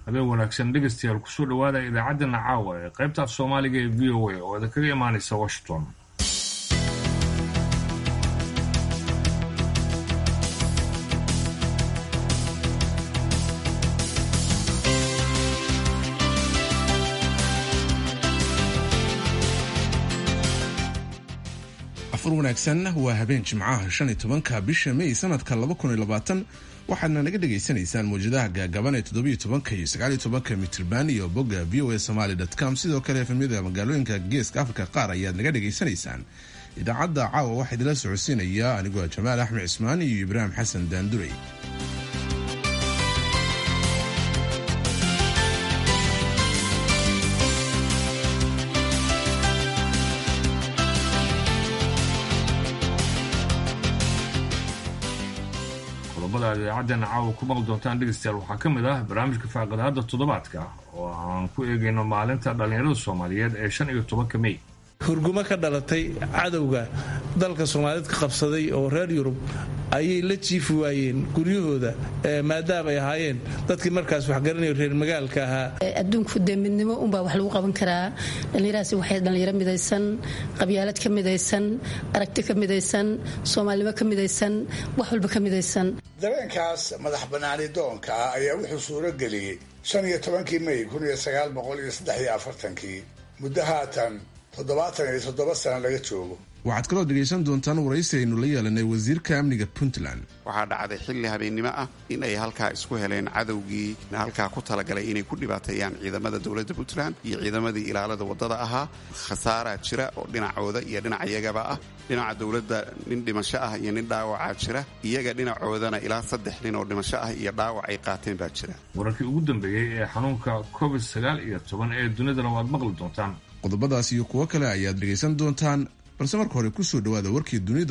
habeen wanaagsan dhegaystayaal kusoo dhawaada idaacadana caawa ee qaybta af soomaaliga ee v o a oo idinkaga imaanaysa washington. afur wanaagsan waa habeen jimcaha 15 bisha May sanadka 2020 waxaadna naga dhegaysanaysaan mawjadaha gaagaban ee 17 iyo 19 mitirban iyo bogga voasomali.com sidoo kale efemyada magaalooyinka geeska Afrika qaar ayaad naga dhegaysanaysaan. idaacadda caawa waxaa idila socodsiinaya anigoo Jamaal Axmed Cismaan iyo Ibraahim Xasan Daanduray. idaacadana caawa ku maqli doontaan dhegaystayaal waxaa ka mid ah barnaamijka faaqadaada toddobaadka oo aan ku eegayno maalinta dhallinyarada Soomaaliyeed ee 15 May. hurgumo ka dhalatay cadowga dalka Soomaaliyeed ka qabsaday oo reer Yurub ayay la jiifi waayeen guryahooda maadaama ay ahaayeen dadkii markaas wax garanay reer magaalka ahaa. adduunku midnimo unbaa wax lagu qaban karaa. dhallinyaradaasi waxay dhalinyaro midaysan, qabyaalad ka midaysan, aragti ka midaysan, Soomaalnimo ka midaysan, wax walba ka midaysan. dareenkaas madax banaani doonka ah ayaa wuxuu suuro geliyey 15 May 1943 muddo haatan 77 sano laga joogo. waxaad kaloo dhegaysan doontaan waraysi aynu la yeelanay wasiirka amniga Puntland. waxaa dhacday xilli habeennimo ah in ay halkaa isku heleen cadowgii halkaa ku talagalay inay ku dhibaateeyaan ciidamada dowladda Puntland iyo ciidamadii ilaalada wadada ahaa. khasaaraa jira oo dhinacooda iyo dhinacayagaba ah. dhinaca dowladda nin dhimasho ah iyo nin dhaawacaa jira, iyaga dhinacoodana ilaa 3 nin oo dhimasho ah iyo dhaawac ay qaateen baa jira. wararkii ugu dambeeyey ee xanuunka COVID-19 ee dunidana waad maqli doontaan. qodobadaas iyo kuwo kale ayaad dhegaysan doontaan, balse marka hore ku soo dhawaada warkii dunida.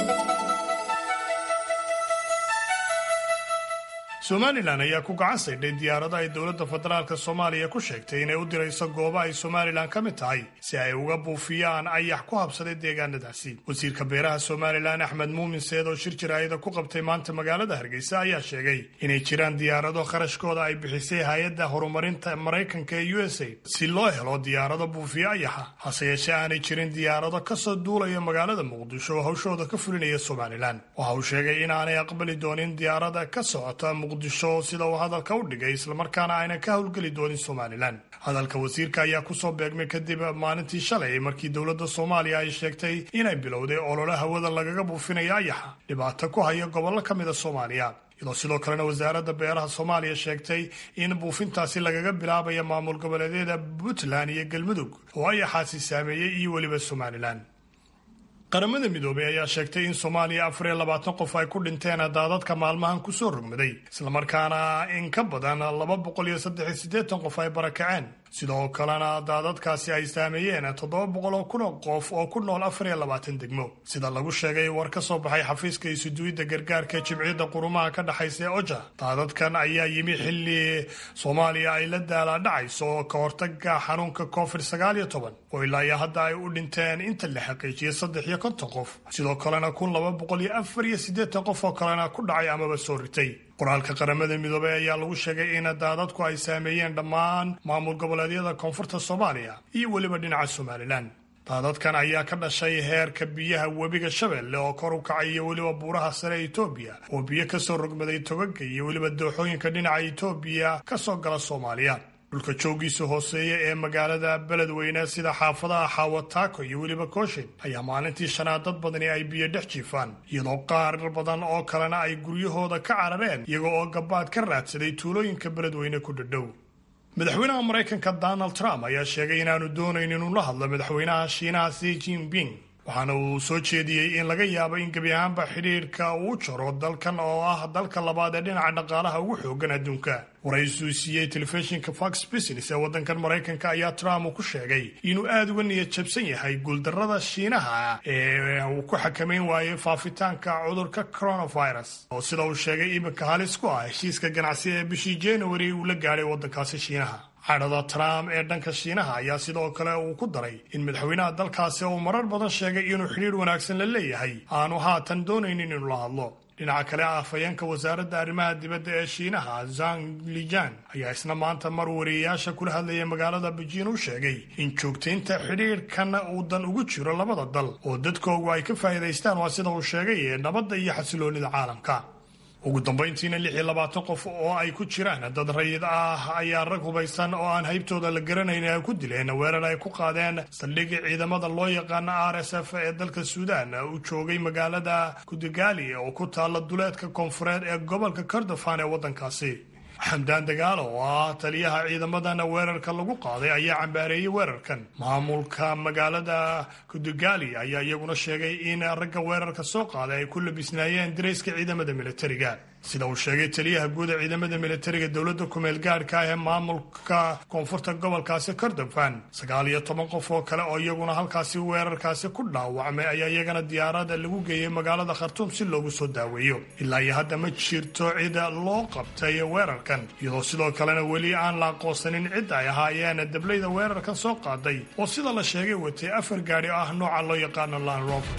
Somalilan ayaa ku gacan saydhay diyaarado ay dowladda federaalka Soomaaliya ku sheegtay inay u dirayso goobo ay Somalilan ka mid tahay si ay uga buufiyaan ayax ku habsaday deegaanadaasi. wasiirka beeraha Somalilan Axmed Muumin Seed oo shir jiraayada ku qabtay maanta magaalada Hargeysa ayaa sheegay inay jiraan diyaarado kharashkooda ay bixisay hay'adda horumarinta Mareykanka ee USAID si loo helo diyaarado buufiya ayaxa, hase yeeshee aanay jirin diyaarado ka soo duulaya magaalada Muqdisho oo hawshooda ka fulinaya Somalilan. waxa uu sheegay inaanay aqbali doonin diyaarada ka socota sida uu hadalka u dhigay islamarkaana ayna ka howlgeli doonin Somalilan. hadalka wasiirka ayaa kusoo beegmay kadib maalintii shalay markii dowladda Soomaaliya ay sheegtay inay bilowday olole hawada lagaga buufinayo ayaxa dhibaato ku haya gobollo ka mid ah Soomaaliya. iyadoo sidoo kalena wasaaradda beeraha Soomaaliya sheegtay in buufintaasi lagaga bilaabayo maamul goboleedyada Puntland iyo Galmudug oo ayaxaasi saameeyay iyo weliba Somalilan. qaramada midoobay ayaa sheegtay in Soomaaliya 24 qof ay ku dhinteen daadadka maalmahan ku soo rogmaday, islamarkaana in ka badan 283 qof ay barakaceen. sidoo kalena daadadkaasi ay saameeyeen 700,000 qof oo ku nool 24 degmo, sida lagu sheegay war ka soo baxay xafiiska isuduwidda gargaarka Jimciyadda Qurumaha ka dhaxaysa OCHA. daadadkan ayaa yimi xilli Soomaaliya ay la daalaa-dhacayso ka hortagga xanuunka COVID-19 oo ilaa hadda ay u dhinteen inta la xaqiijiyay 53 qof, sidoo kalena 248 qof oo kalena ku dhacay amaba soo ritay. qoraalka qaramada midoobay ayaa lagu sheegay in daadadku ay saameeyeen dhammaan maamul goboleedyada koonfurta Soomaaliya iyo weliba dhinaca Somalilan. daadadkan ayaa ka dhashay heerka biyaha webiga Shabeelle oo kor u kacay iyo weliba buuraha sare ee Itoobiya oo biyo ka soo rogmaday togaga iyo weliba dooxooyinka dhinaca Itoobiya ka soo gala Soomaaliya. dhulka joogiisa hooseeya ee magaalada Beledweyne sida xaafadaha Xawataako iyo weliba Kooshin ayaa maalintii shanaad dad badani ay biyo dhex jiifaan, iyadoo qaar badan oo kalena ay guryahooda ka carareen iyaga oo gabaad ka raadsaday tuulooyinka Beledweyne ku dhadhow. madaxweynaha Mareykanka Donald Trump ayaa sheegay inaanu doonaynin inuu la hadlo madaxweynaha Shiinaha Xi Jinping, waxaana uu soo jeediyey in laga yaabo in gebi ahaanba xidhiirka uu jaro dalkan oo ah dalka labaad ee dhinaca dhaqaalaha ugu xoogan adduunka. waraysi uu siiyey telefishinka Fox Business ee waddankan Mareykanka ayaa Trump ku sheegay inuu aad uga niyad jabsan yahay guuldarrada Shiinaha ee uu ku xakameyn waayay faafitaanka cudurka coronavirus oo sida uu sheegay iminka halis ku ah heshiiska ganacsi ee bishii January uu la gaadhay waddankaasi Shiinaha. cadhada Trump ee dhanka Shiinaha ayaa sidoo kale uu ku daray in madaxweynaha dalkaasi uu marar badan sheegay inuu xiriir wanaagsan la leeyahay aanu haatan doonaynin inuu la hadlo. dhinaca kale afhayeenka wasaaradda arrimaha dibadda ee shiinaha Zhang Lijian ayaa isna maanta mar wariyeyaasha kula hadlayay magaalada Beijing u sheegay in joogtaynta xidhiirkan uu dan ugu jiro labada dal oo dadkoogu ay ka faa'iidaystaan waa sida uu sheegay nabadda iyo xasiloonida caalamka. ugu dambayntiina 26 qof oo ay ku jiraan dad rayid ah ayaa rag hubaysan oo aan haybtooda la garanayn ay ku dileen weerar ay ku qaadeen saldhigii ciidamada loo yaqaan RSF ee dalka Suudaan uu joogay magaalada Kudigali oo ku taala duleedka koonfureed ee gobolka Kordofan ee wadankaasi. Xamdaan Dagaalo oo ah taliyaha ciidamadana weerarka lagu qaaday ayaa cambaareeyay weerarkan. Maamulka magaalada Kudigali ayaa iyaguna sheegay in ragga weerarka soo qaaday ay ku labisnaayeen dareyska ciidamada militariga. sida uu sheegay taliyaha guud ee ciidamada militariga dowladda kumeel gaadhka ee maamulka koonfurta gobolkaasi Kordofan 19 qof oo kale oo iyaguna halkaasi weerarkaasi ku dhaawacmay ayaa iyagana diyaarada lagu geeyay magaalada Khartoum si loogu soo daaweeyo. ilaa iyo hadda ma jirto cid loo qabtay weerarkan iyadoo sidoo kalena weli aan la aqoonsanin cid ay ahaayeen dablayda weerarkan soo qaaday oo sida la sheegay watay 4 gaari ah nooca loo yaqaan Land Rover.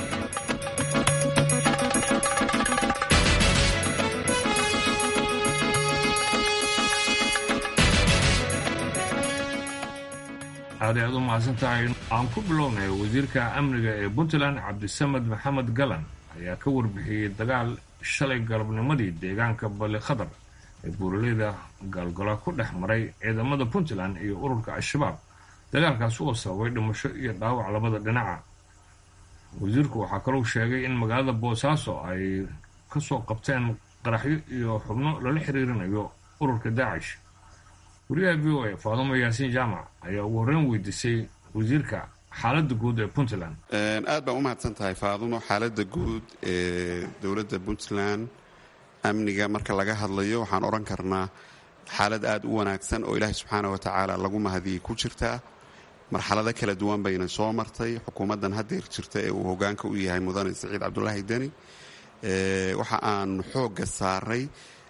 aad u mahadsantahay. aan ku bilownay wasiirka amniga ee Puntland Cabdisamed Maxamed Galan ayaa ka warbixiyay dagaal shalay galabnimadii deegaanka Bale Khadar ee buuraleyda galgala ku dhex maray ciidamada Puntland iyo ururka Al-Shabaab. dagaalkaas oo sababay dhimasho iyo dhaawac labada dhinaca. wasiirku waxaa kaloo sheegay in magaalada Boosaaso ay ka soo qabteen qaraxyo iyo xubno lala xiriirinayo ururka Daesh. wariyaha VOA Faadumo Yaasiin Jaamac ayaa ugu horreyn weydiisay wasiirka xaaladda guud ee Puntland. aad baan u mahadsantahay Faadumo. xaaladda guud ee dowladda Puntland amniga marka laga hadlayo waxaan oran karnaa xaalad aad u wanaagsan oo Ilaahay subxaanahu wa tacaala lagu mahadiyay ku jirta. marxalado kala duwan bayna soo martay xukuumaddan haddeer jirta ee uu hoggaanka u yahay mudane Siciid Cabdullaahi Deni. waxa aan xoogga saaray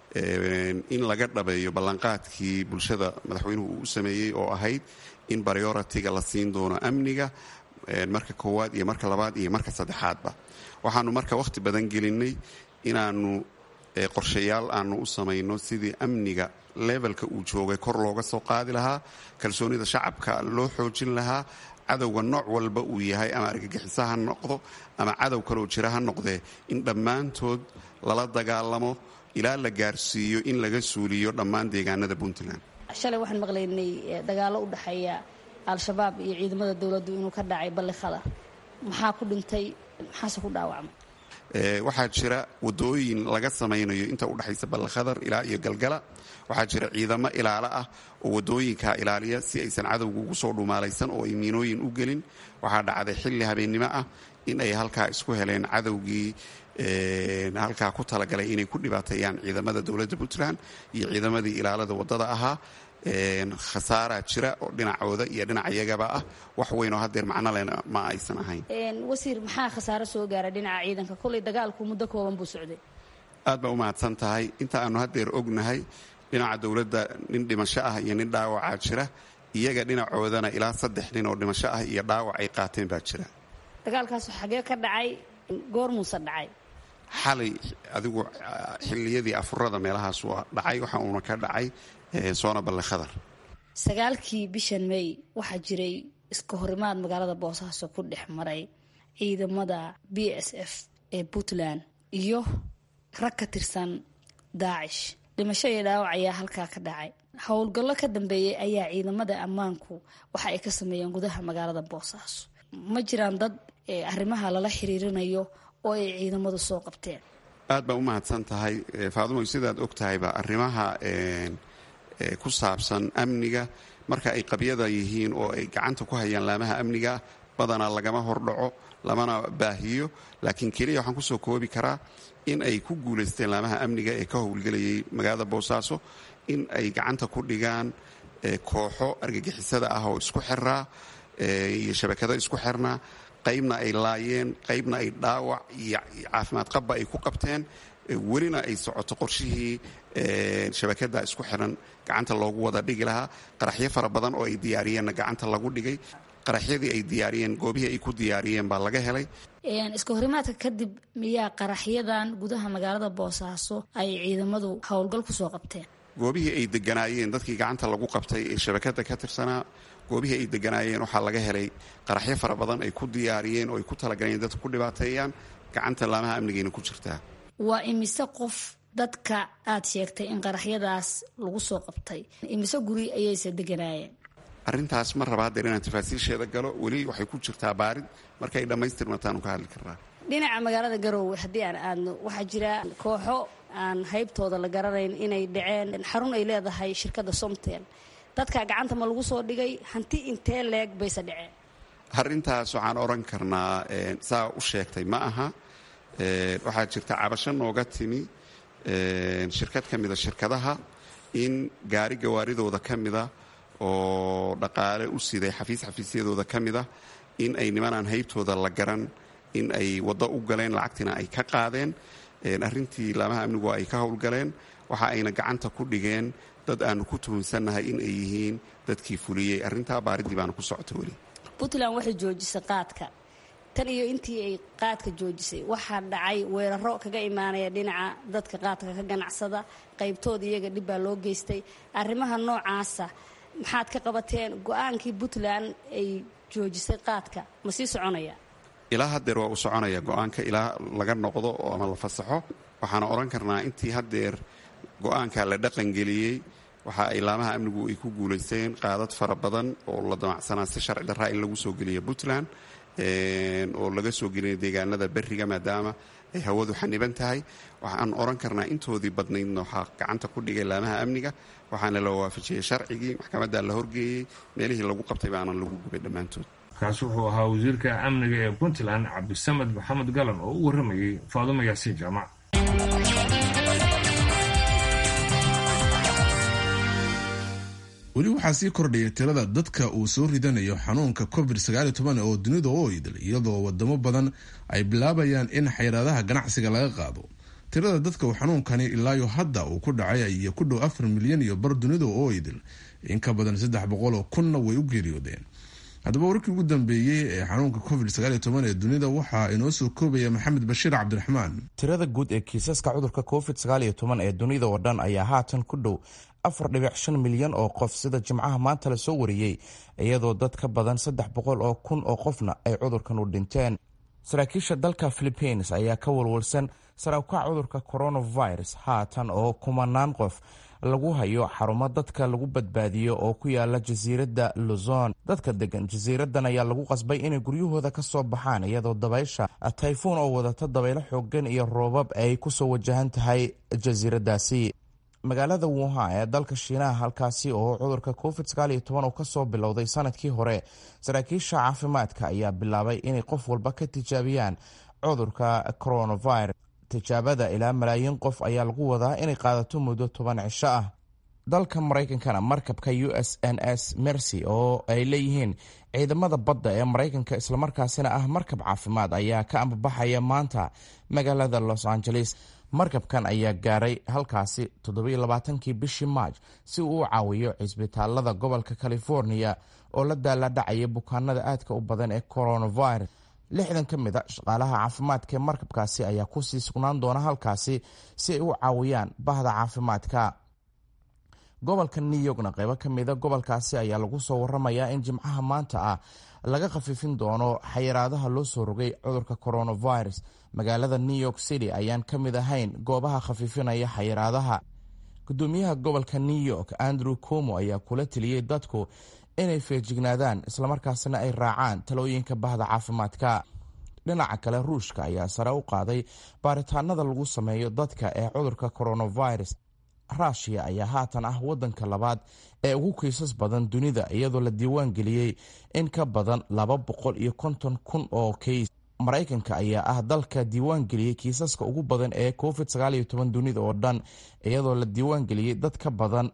in laga dhabeeyo ballanqaadkii bulshada madaxweynuhu uu u sameeyey oo ahayd in priority-ga la siin doono amniga marka koowaad iyo marka labaad iyo marka saddexaadba. waxaanu marka wakhti badan gelinay inaanu qorshayaal aanu u samayno sidii amniga levelka uu joogay kor looga soo qaadi lahaa, kalsoonida shacabka loo xoojin lahaa, cadowga nooc walba uu yahay ama argagixisa ha noqdo ama cadow kaloo jira ha noqdee in dhammaantood lala dagaalamo ilaa la gaarsiiyo in laga suuliyo dhammaan deegaanada Puntland. shalay waxaan maqlaynay dagaalo u dhaxeeya Al-Shabaab iyo ciidamada dawladdu inuu ka dhacay Bale Khadar. maxaa ku dhintay, maxaase ku dhaawacmay? waxaa jira wadooyin laga samaynayo inta u dhaxaysa Bale Khadar ilaa iyo Galgala. waxaa jira ciidamo ilaalo ah oo wadooyinka ilaaliya si aysan cadowga ugu soo dhumaalaysan oo ay miinooyin u gelin. waxaa dhacday xilli habeennimo ah in ay halkaa isku heleen cadowgii halkaa ku talagalay inay ku dhibaateeyaan ciidamada dowladda Puntland iyo ciidamadii ilaalada wadada ahaa. khasaaraa jira oo dhinacooda iyo dhinacayagaba ah. wax weyn oo haddeer macno leh ma aysan ahayn. wasiir, maxaa khasaaro soo gaaray dhinaca ciidanka? kolley dagaalku muddo kooban buu socday. aad baa u mahadsan tahay. inta aanu haddeer ognahay dhinaca dowladda nin dhimasho ah iyo nin dhaawacaa jira. iyaga dhinacoodana ilaa 3 nin oo dhimasho ah iyo dhaawac ay qaateen baa jira. dagaalkaas xagee ka dhacay? goor muuse dhacay? xalay adigu xilliyadii afurada meelahaas waa dhacay. waxa uuna ka dhacay soona Bale Khadar. 9kii bishan May waxaa jiray iska horimaad magaalada Boosaaso ku dhex maray ciidamada BSF ee Puntland iyo rag ka tirsan Daesh. dhimasho iyo dhaawac ayaa halkaa ka dhacay. howlgallo ka dambeeyay ayaa ciidamada ammaanku waxa ay ka sameeyeen gudaha magaalada Boosaaso. ma jiraan dad arrimaha lala xiriirinayo oo ay ciidamadu soo qabteen? aad baa u mahadsan tahay Faadumo. sidaad og tahayba arrimaha ku saabsan amniga marka ay qabyada yihiin oo ay gacanta ku hayaan laamaha amniga badanaa lagama hordhaco lamana baahiyo. laakiin keliya waxaan kusoo koobi karaa in ay ku guulaysteen laamaha amniga ee ka howlgelayay magaalada Boosaaso in ay gacanta ku dhigaan kooxo argagixisada ah oo isku xiraa iyo shabakado isku xirnaa. qaybna ay laayeen, qaybna ay dhaawac iyo caafimaad qabba ay ku qabteen. welina ay socoto qorshihii shabakada isku xiran gacanta loogu wada dhigi lahaa. qaraxyo fara badan oo ay diyaariyeenna gacanta lagu dhigay. qaraxyadii ay diyaariyeen goobihii ay ku diyaariyeen baa laga helay. iska horimaadka kadib miyaa qaraxyadan gudaha magaalada Boosaaso ay ciidamadu howlgal ku soo qabteen? goobihii ay deganaayeen dadkii gacanta lagu qabtay ee shabakada ka tirsanaa, goobihii ay deganaayeen waxaa laga helay qaraxyo fara badan ay ku diyaariyeen oo ay ku talagaleen dadka ku dhibaateeyaan, gacanta laamaha amnigeena ku jirtaa. waa imise qof dadka aad sheegtay in qaraxyadaas lagu soo qabtay, imise guri ayayse deganaayeen? arrintaas ma rabaa hadeer inaan tafaasiisheeda galo, weli waxay ku jirtaa baarid, markay dhammaystirmataan ka hadli karnaa. dhinaca magaalada Garowe haddii aan aadno, waxaa jira kooxo aan haybtooda la garanayn inay dhaceen xarun ay leedahay shirkadda Somtel. dadka gacanta ma lagu soo dhigay? hanti intee leeg bayse dhaceen? arrintaas waxaan oran karnaa saa u sheegtay ma aha. waxaa jirta cabasho nooga timi shirkad ka mida shirkadaha in gaari gawaaridooda ka mida oo dhaqaale u siday xafiisyadooda ka mida in ay nimanaan haybtooda la garan in ay waddo u galeen, lacagtina ay ka qaadeen. arrintii laamaha amnigu ay ka howlgaleen, waxa ayna gacanta ku dhigeen dad aanu ku tuhunsannahay in ay yihiin dadkii fuliyey. arrintaa baaridii baana ku socota weli. Puntland waxay joojisay qaadka. tan iyo intii ay qaadka joojisay waxaa dhacay weeraro kaga imaanaya dhinaca dadka qaadka ka ganacsada, qaybtooda iyaga dhib baa loo geystay. arrimaha noocaasa maxaad ka qabateen? go-aankii Puntland ay joojisay qaadka ma sii soconaya? ilaa haddeer waa uu soconaya go-aanka ilaa laga noqdo oo ama la fasaxo. waxaana oran karnaa intii haddeer go-aanka la dhaqangeliyey waxa ay laamaha amnigu ay ku guulaysteen qaadad fara badan oo la damacsanaa si sharci darraa in lagu soo geliyo Puntland, oo laga soo geliyay deegaanada beriga maadaama ay hawadu xaniban tahay. waxaan oran karnaa intoodii badnaydna waxaa gacanta ku dhigay laamaha amniga, waxaana la waafajiyey sharcigii, maxkamadda la horgeeyey, meelihii lagu qabtay baana lagu gubay dhammaantood. kaasi wuxuu ahaa wasiirka amniga ee Puntland Cabdisamed Maxamed Galan oo u waramayay Faadumo Yaasiin Jaamac. weli waxaa sii kordhaya tirada dadka uu soo ridanayo xanuunka covid-19 oo dunida oo idil, iyadoo wadamo badan ay bilaabayaan in xayiraadaha ganacsiga laga qaado. tirada dadka uu xanuunkani ilaayo hadda uu ku dhacay ay ku dhow 4 milyan iyo bar dunida oo idil, in ka badan 300,000 way u geeriyoodeen. haddaba warkii ugu dambeeyey ee xanuunka covid-19 ee dunida waxaa inoo soo koobaya maxamed bashiir cabdiraxmaan. tirada guud ee kiisaska cudurka covid-19 ee dunida oo dhan ayaa haatan ku dhow 4.5 milyan oo qof sida jimcaha maanta la soo wariyey, iyadoo dad ka badan 300,000 oo qofna ay cudurkan u dhinteen. saraakiisha dalka Philippines ayaa ka walwalsan sare u kaca cudurka coronavirus haatan oo kumanaan qof lagu hayo xarumo dadka lagu badbaadiyo oo ku yaala jasiiradda Luzon. dadka degan jasiiradan ayaa lagu qasbay inay guryahooda ka soo baxaan, iyadoo dabaysha tayfuun oo wadata dabaylo xoogan iyo roobab ay ku soo wajahan tahay jasiiradaasi. magaalada Wuhan ee dalka Shiinaha, halkaasi oo cudurka covid-19 uu ka soo bilowday sanadkii hore, saraakiisha caafimaadka ayaa bilaabay inay qof walba ka tijaabiyaan cudurka coronavirus. tijaabada ilaa malaayiin qof ayaa lagu wadaa inay qaadato muddo 10 cisho ah. dalka Mareykankana markabka USNS Mercy oo ay leeyihiin ciidamada badda ee Mareykanka islamarkaasina ah markab caafimaad ayaa ka ambabaxaya maanta magaalada Los Angeles. markabkan ayaa gaaray halkaasi 27kii bishii Maaj si uu u caawiyo cisbitaalada gobolka California oo la daaladhacaya bukaanada aadka u badan ee coronavirus. 60 ka mid a shaqaalaha caafimaadka ee markabkaasi ayaa ku sii sugnaan doona halkaasi si ay u caawiyaan bahda caafimaadka. gobolka New Yorkna qaybo ka mid a gobolkaasi ayaa lagu soo waramayaa in jimcaha maanta ah laga khafifin doono xayiraadaha loo soo rogay cudurka coronavirus. magaalada New York City ayaan ka mid ahayn goobaha khafiifinaya xayiraadaha. gudoomiyaha gobolka New York Andrew Cuomo ayaa kula taliyey dadku inay feejignaadaan islamarkaasina ay raacaan talooyinka bahda caafimaadka. dhinaca kale, Ruushka ayaa sare u qaaday baaritaanada lagu sameeyo dadka ee cudurka coronavirus. Russia ayaa haatan ah wadanka labaad ee ugu kiisas badan dunida, iyadoo la diiwaan geliyey in ka badan 250,000 oo kiis. Mareykanka ayaa ah dalka diiwaan geliyey kiisaska ugu badan ee covid-19 dunida oo dhan, iyadoo la diiwaan geliyey dad ka badan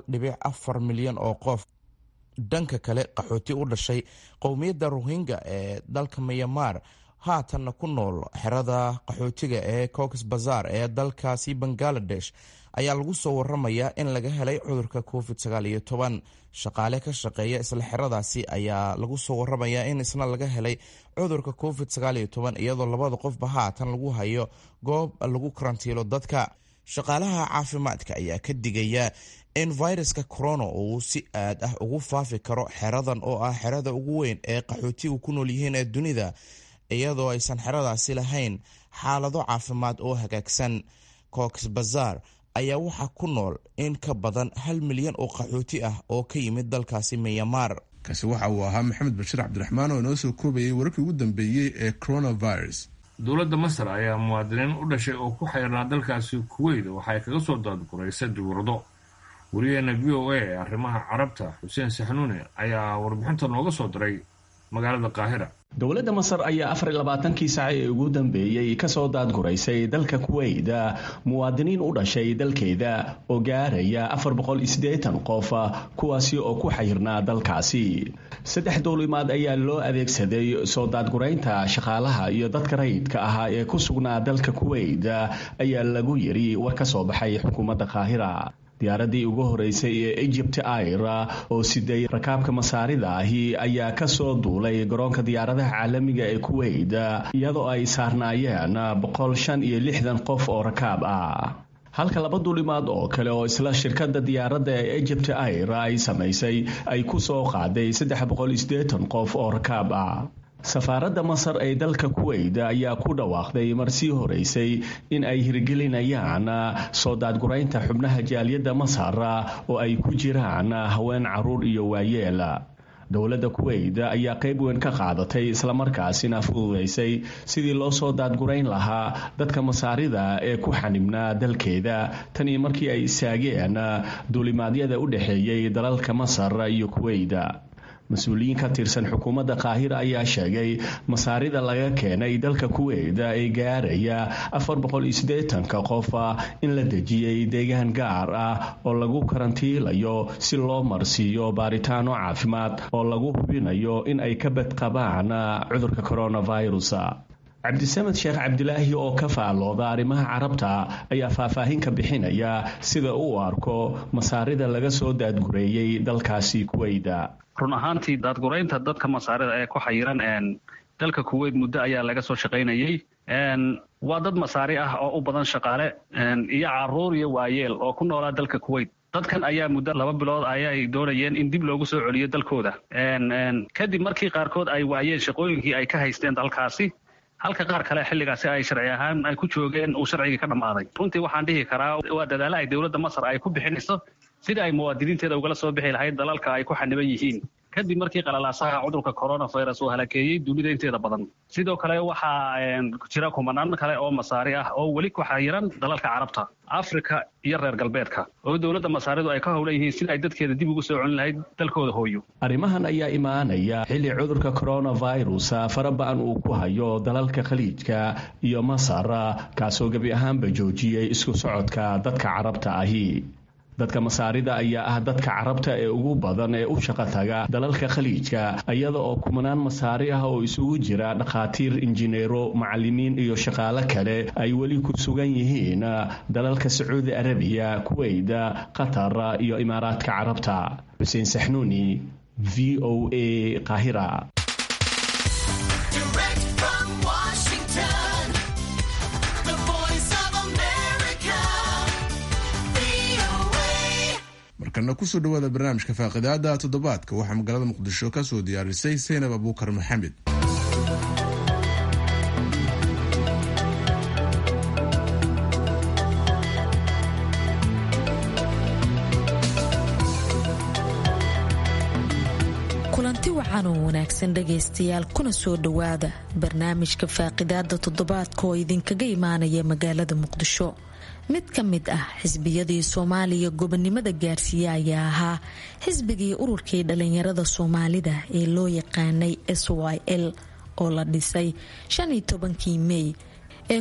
1.4 milyan oo qof. dhanka kale, qaxooti u dhashay qowmiyadda Rohingya ee dalka Myanmar haatanna ku nool xerada qaxootiga ee cox bazar ee dalkaasi bangaladesh ayaa lagu soo waramayaa in laga helay cudurka covid-19. shaqaale ka shaqeeya isla xeradaasi ayaa lagu soo waramayaa in isna laga helay cudurka covid-19 iyadoo labada qofba haatan lagu hayo goob lagu karantiilo dadka. shaqaalaha caafimaadka ayaa ka digaya in viruska corona uu si aad ah ugu faafi karo xeradan oo ah xerada ugu weyn ee qaxootigu ku nool yihiin ee dunida, iyadoo aysan xeradaasi lahayn xaalado caafimaad oo hagaagsan. cox bazar ayaa waxaa ku nool in ka badan 1 milyan oo qaxooti ah oo ka yimid dalkaasi Myanmar. kaasi waxa uu ahaa maxamed bashiir cabdiraxmaan oo inoo soo koobayay wararkii ugu dambeeyey ee coronavirus. dowladda masar ayaa muwaadiniin u dhashay oo ku xayrnaa dalkaasi kuweyt waxay kaga soo daadguraysay duurado. wariyaheena v o a ee arrimaha carabta xuseen saxnuune ayaa warbixinta nooga soo diray magaalada qaahira. dowladda masar ayaa 24kii saac ee ugu dambeeyey kasoo daadguraysay dalka kuweyt muwaadiniin u dhashay dalkeeda oo gaaraya 480 qof, kuwaasi oo ku xayrnaa dalkaasi. 3 duulimaad ayaa loo adeegsaday soo daadguraynta shaqaalaha iyo dadka rayidka ahaa ee ku sugnaa dalka kuweyt, ayaa lagu yiri war ka soo baxay xukuumadda qaahira. diyaaradii ugu horeysay ee Egypt Air oo siday rakaabka masaarida ahi ayaa ka soo duulay garoonka diyaaradaha caalamiga ee Kuwait iyadoo ay saarnaayeen 165 qof oo rakaab ah. halka 2 duulimaad oo kale oo isla shirkadda diyaaradda ee Egypt Air ay samaysay ay ku soo qaaday 380 qof oo rakaab ah. safaaradda masar ee dalka kuweyt ayaa ku dhawaaqday marsii horeysay in ay hirgelinayaan soo daadguraynta xubnaha jaaliyadda masar oo ay ku jiraan haween, caruur iyo waayeel. dowladda kuweyt ayaa qayb weyn ka qaadatay islamarkaasina fududaysay sidii loo soo daadgurayn lahaa dadka masaarida ee ku xanibnaa dalkeeda tanii markii ay istaageen duulimaadyada u dhexeeyey dalalka masar iyo kuweyt. mas-uuliyiin ka tirsan xukuumadda qaahira ayaa sheegay masaarida laga keenay dalka kuweyt ee gaaraya 480 qof in la dejiyey deegaan gaar ah oo lagu karantiilayo si loo marsiiyo baaritaano caafimaad oo lagu hubinayo in ay ka badqabaan cudurka coronavirus. cabdisamed sheekh cabdilaahi oo ka faallooda arrimaha carabta ayaa faahfaahin ka bixinaya sida uu arko masaarida laga soo daadgureeyey dalkaasi kuweyt. run ahaantii daadguraynta dadka masaarida ee ku xayiran dalka kuweyt muddo ayaa laga soo shaqaynayey. waa dad masaari ah oo u badan shaqaale iyo caruur iyo waayeel oo ku noolaa dalka kuweyt. dadkan ayaa muddo 2 bilood ayay doonayeen in dib loogu soo celiyo dalkooda kadib markii qaarkood ay waayeen shaqooyinkii ay ka haysteen dalkaasi, halka qaar kale xilligaasi ay sharci ahaan ay ku joogeen uu sharcigii ka dhammaaday. runtii waxaan dhihi karaa waa dadaalo ay dowladda masar ay ku bixinayso sida ay muwaadiniinteeda ugala soo bixi lahayd dalalka ay ku xaniban yihiin kadib markii qalalaasaha cudurka coronavirus uu halakeeyey dunida inteeda badan. sidoo kale waxaa jira kumanaan kale oo masaari ah oo weli ku xayiran dalalka carabta, afrika iyo reer galbeedka oo dowladda masaaridu ay ka howlan yihiin sida ay dadkeeda dib ugu soo celin lahayd dalkooda hooyo. arrimahan ayaa imaanaya xilli cudurka coronavirus faraba'an uu ku hayo dalalka khaliijka iyo masar, kaasoo gebi ahaanba joojiyey isku socodka dadka carabta ahi. dadka masaarida ayaa ah dadka carabta ee ugu badan ee u shaqo taga dalalka khaliijka, iyada oo kumanaan masaari ah oo isugu jira dhakhaatiir, injineero, macallimiin iyo shaqaale kale ay weli ku sugan yihiin dalalka Sacuudi Arabiya, Kuwait, Qatar iyo Imaaraadka Carabta. xuseen saxnuuni, VOA Qaahira. markana kusoo dhawaada barnaamijka faaqidaada toddobaadka waxaa magaalada muqdisho ka soo diyaarisay Saynab Abuukar Maxamed. kulanti wacan oo wanaagsan dhagaystayaal, kuna soo dhawaada barnaamijka faaqidaada toddobaadka oo idinkaga imaanaya magaalada muqdisho. mid ka mid ah xisbiyadii Soomaaliya gobonimada gaarsiiya ayaa ahaa xisbigii ururkii dhalinyarada Soomaalida ee loo yaqaanay SYL oo la dhisay 15 May ee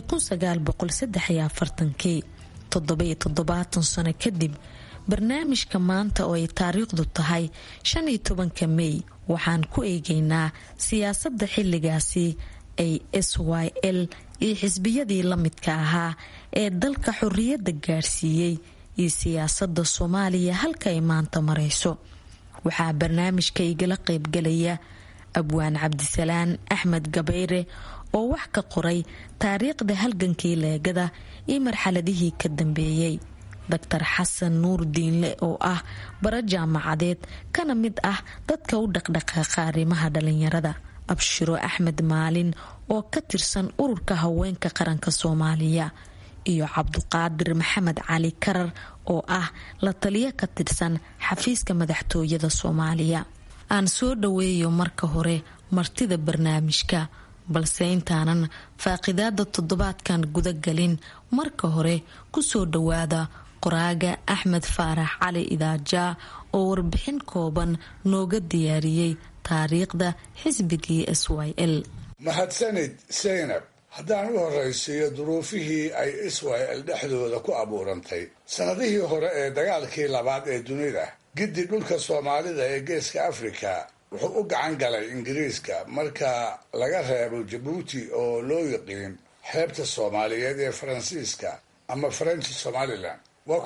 1943. 77 sano kadib barnaamijka maanta oo ay taariikhdu tahay 15 May waxaan ku eegaynaa siyaasadda xilligaasi ay SYL iyo xisbiyadii la midka ahaa ee dalka xorriyadda gaarsiiyey iyo siyaasadda Soomaaliya halka ay maanta marayso. waxaa barnaamijka igala qaybgalaya abwaan Cabdisalaan Axmed Gabayre oo wax ka qoray taariikhda halgankii leegada iyo marxaladihii ka dambeeyay. Dr. Xasan Nuur Diinle oo ah bara jaamacadeed kana mid ah dadka u dhaqdhaqaaqa arrimaha dhalinyarada. Abshiro Axmed Maalin oo ka tirsan ururka haweenka qaranka Soomaaliya iyo Cabduqaadir Maxamed Cali Karar oo ah la taliye ka tirsan xafiiska madaxtooyada Soomaaliya. aan soo dhaweeyo marka hore martida barnaamijka, balse intaanan faaqidaada toddobaadkan guda galin marka hore ku soo dhawaada qoraaga Axmed Faarax Cali Idaaja oo warbixin kooban nooga diyaariyey taariikhda xisbigii SYL. mahadsanid Zaynab. haddaan u horraysiiyo duruufihii ay SYL dhexdooda ku abuurantay sanadihii hore ee dagaalkii labaad ee dunida, giddi dhulka Soomaalida ee geeska Afrika wuxuu u gacan galay Ingiriiska marka laga reebo Jabuuti oo loo yiqiin xeebta Soomaaliyeed ee Faransiiska ama French Somaliland. waa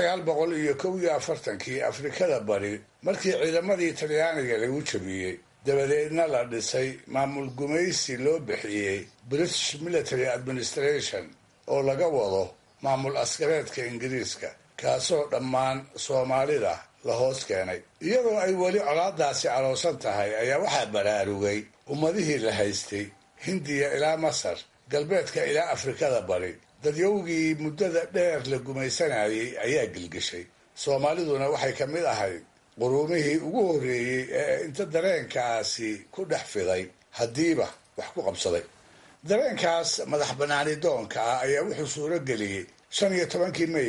1941kii Afrikada Bari markii ciidamadii Talyaaniga lagu jabiyey, dabadeedna la dhisay maamul gumaysi loo bixiyey British Military Administration oo laga wado maamul askareedka Ingiriiska, kaasoo dhammaan Soomaalida la hoos keenay. iyadoo ay weli colaadaasi aroosan tahay ayaa waxaa baraarugay ummadihii la haystay Hindiya ilaa Masar, galbeedka ilaa Afrikada Bari. dadyowgii muddada dheer la gumaysanayay ayaa gilgishay. Soomaaliduna waxay ka mid ahayd quruumihii ugu horreeyey ee inta dareenkaasi ku dhex fiday haddiiba wax ku qabsaday. dareenkaas madax banaani doonka ah ayaa wuxuu suuro geliyey 15 May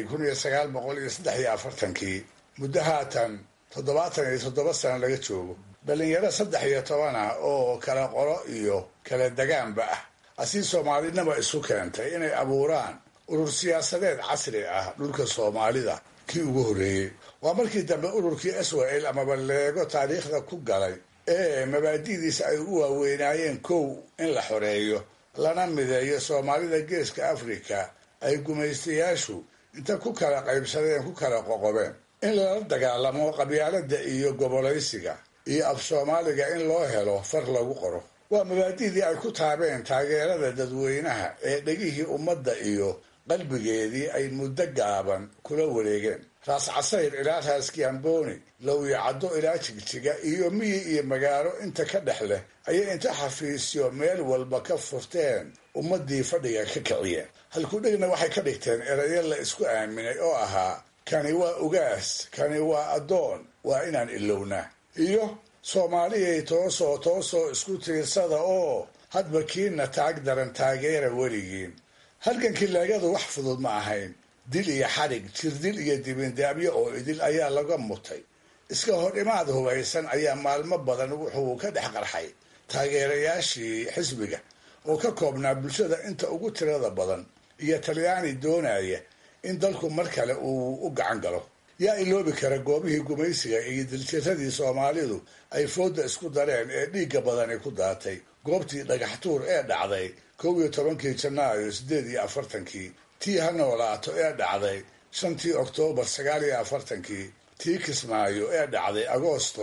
1943 muddo haatan 77 sano laga joogo. dhalinyaro 13 ah oo kala qoro iyo kala degaanba ah asii Soomaalinaba isu keentay inay abuuraan urur siyaasadeed casri ah dhulka Soomaalida kii ugu horreeyey. waa markii dambe ururkii SYL amaba leego taariikhda ku galay ee mabaadi'diisa ay u waaweynaayeen kow in la xoreeyo lana mideeyo Soomaalida geeska Afrika ay gumaystayaashu inta ku kala qaybsadeen ku kala qoqobeen, in lala dagaalamo qabyaalada iyo gobolaysiga, iyo af Soomaaliga in loo helo far lagu qoro. waa mabaadi'dii ay ku taabeen taageerada dadweynaha ee dhegihii ummadda iyo qalbigeedii ay muddo gaaban kula wareegeen. Raas Casayr ilaa Raas Kiamboni, Lowya Caddo ilaa Jigjiga iyo miyi iyo magaalo inta ka dhex leh ayay inta xafiisyo meel walba ka furteen ummadii fadhiga ka kiciyeen. halkudhigna waxay ka dhigteen erayo la isku aaminay oo ahaa kani waa ugaas, kani waa addoon, waa inaan ilownaa, iyo Soomaaliyay toosoo isku tiirsada oo hadba kiina taag daran taageera weligiin. halgankii leegadu wax fudud ma ahayn. dil iyo xadhig, jirdil iyo dibindaabyo oo idil ayaa laga mutay. iska hor imaad hubaysan ayaa maalmo badan wuxuu ka dhex qarxay taageerayaashii xisbiga oo ka koobnaa bulshada inta ugu tirada badan iyo Talyaani doonaya in dalku mar kale uu u gacan galo. yaa iloobi kara goobihii gumaysiga iyo diljiradii Soomaalidu ay fooda isku dareen ee dhiigga badani ku daatay. goobtii dhagaxtuur ee dhacday 11 Janaayo 48, tii ha noolaato ee dhacday 5 Oktoobar 49, tii Kismaayo ee dhacday Agoosto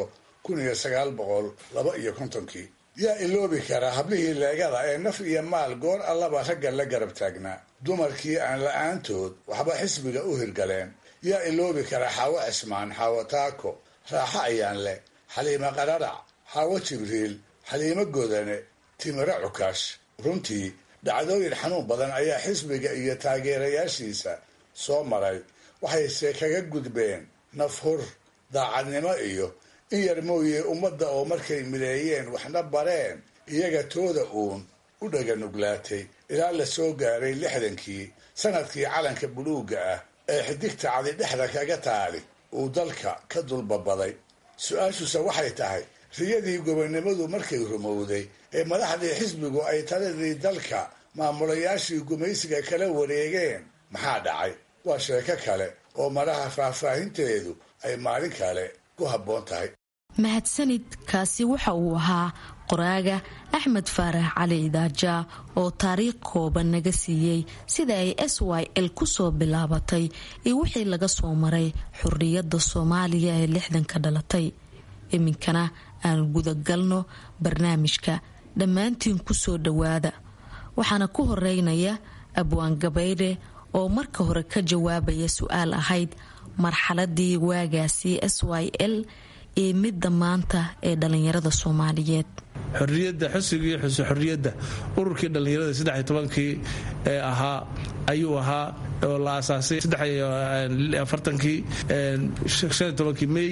1952. yaa iloobi kara hablihii leegada ee naf iyo maal goor allaba ragga la garab taagnaa, dumarkii aan la-aantood waxba xisbiga u hirgaleen. yaa iloobi kara Xaawo Cismaan, Xaawo Taako, Raaxo Ayaanle, Xaliimo Qararac, Xaawo Jibriil, Xaliimo Godane, Timiro Cukaash. runtii dhacdooyin xanuun badan ayaa xisbiga iyo taageerayaashiisa soo maray, waxayse kaga gudbeen nafhur, daacadnimo iyo in yar mooye ummadda oo markay mideeyeen waxna bareen iyaga tooda uun u dhaganuglaatay ilaa la soo gaaray 60kii, sanadkii calanka buluugga ah ee xidigta cadi dhexda kaga taali uu dalka ka dulbabaday. su-aashuse waxay tahay, riyadii gobonnimadu markay rumowday ee madaxdii xisbigu ay taladii dalka maamulayaashii gumaysiga kala wareegeen, maxaa dhacay? waa sheeko kale oo maraha faahfaahinteedu ay maalin kale ku habboon tahay. mahadsanid. kaasi waxa uu ahaa qoraaga axmed faarax cali idaaja oo taariikh kooban naga siiyey sida ay SYL kusoo bilaabatay iyo wixii laga soo maray xurriyadda Soomaaliya ee 60 dhalatay. iminkana aan gudagalno barnaamijka. dhammaantiin kusoo dhawaada. waxaana ku horeynaya Abwaan Gabayre oo marka hore ka jawaabaya su'aal ahayd marxaladii waagaasi SYL ee midda maanta ee dhalinyarada Soomaaliyeed. xorriyadda xusigii xorriyadda ururkii dhalinyarada 13kii ee ahaa ayuu ahaa oo la aasaasay 43kii 15kii May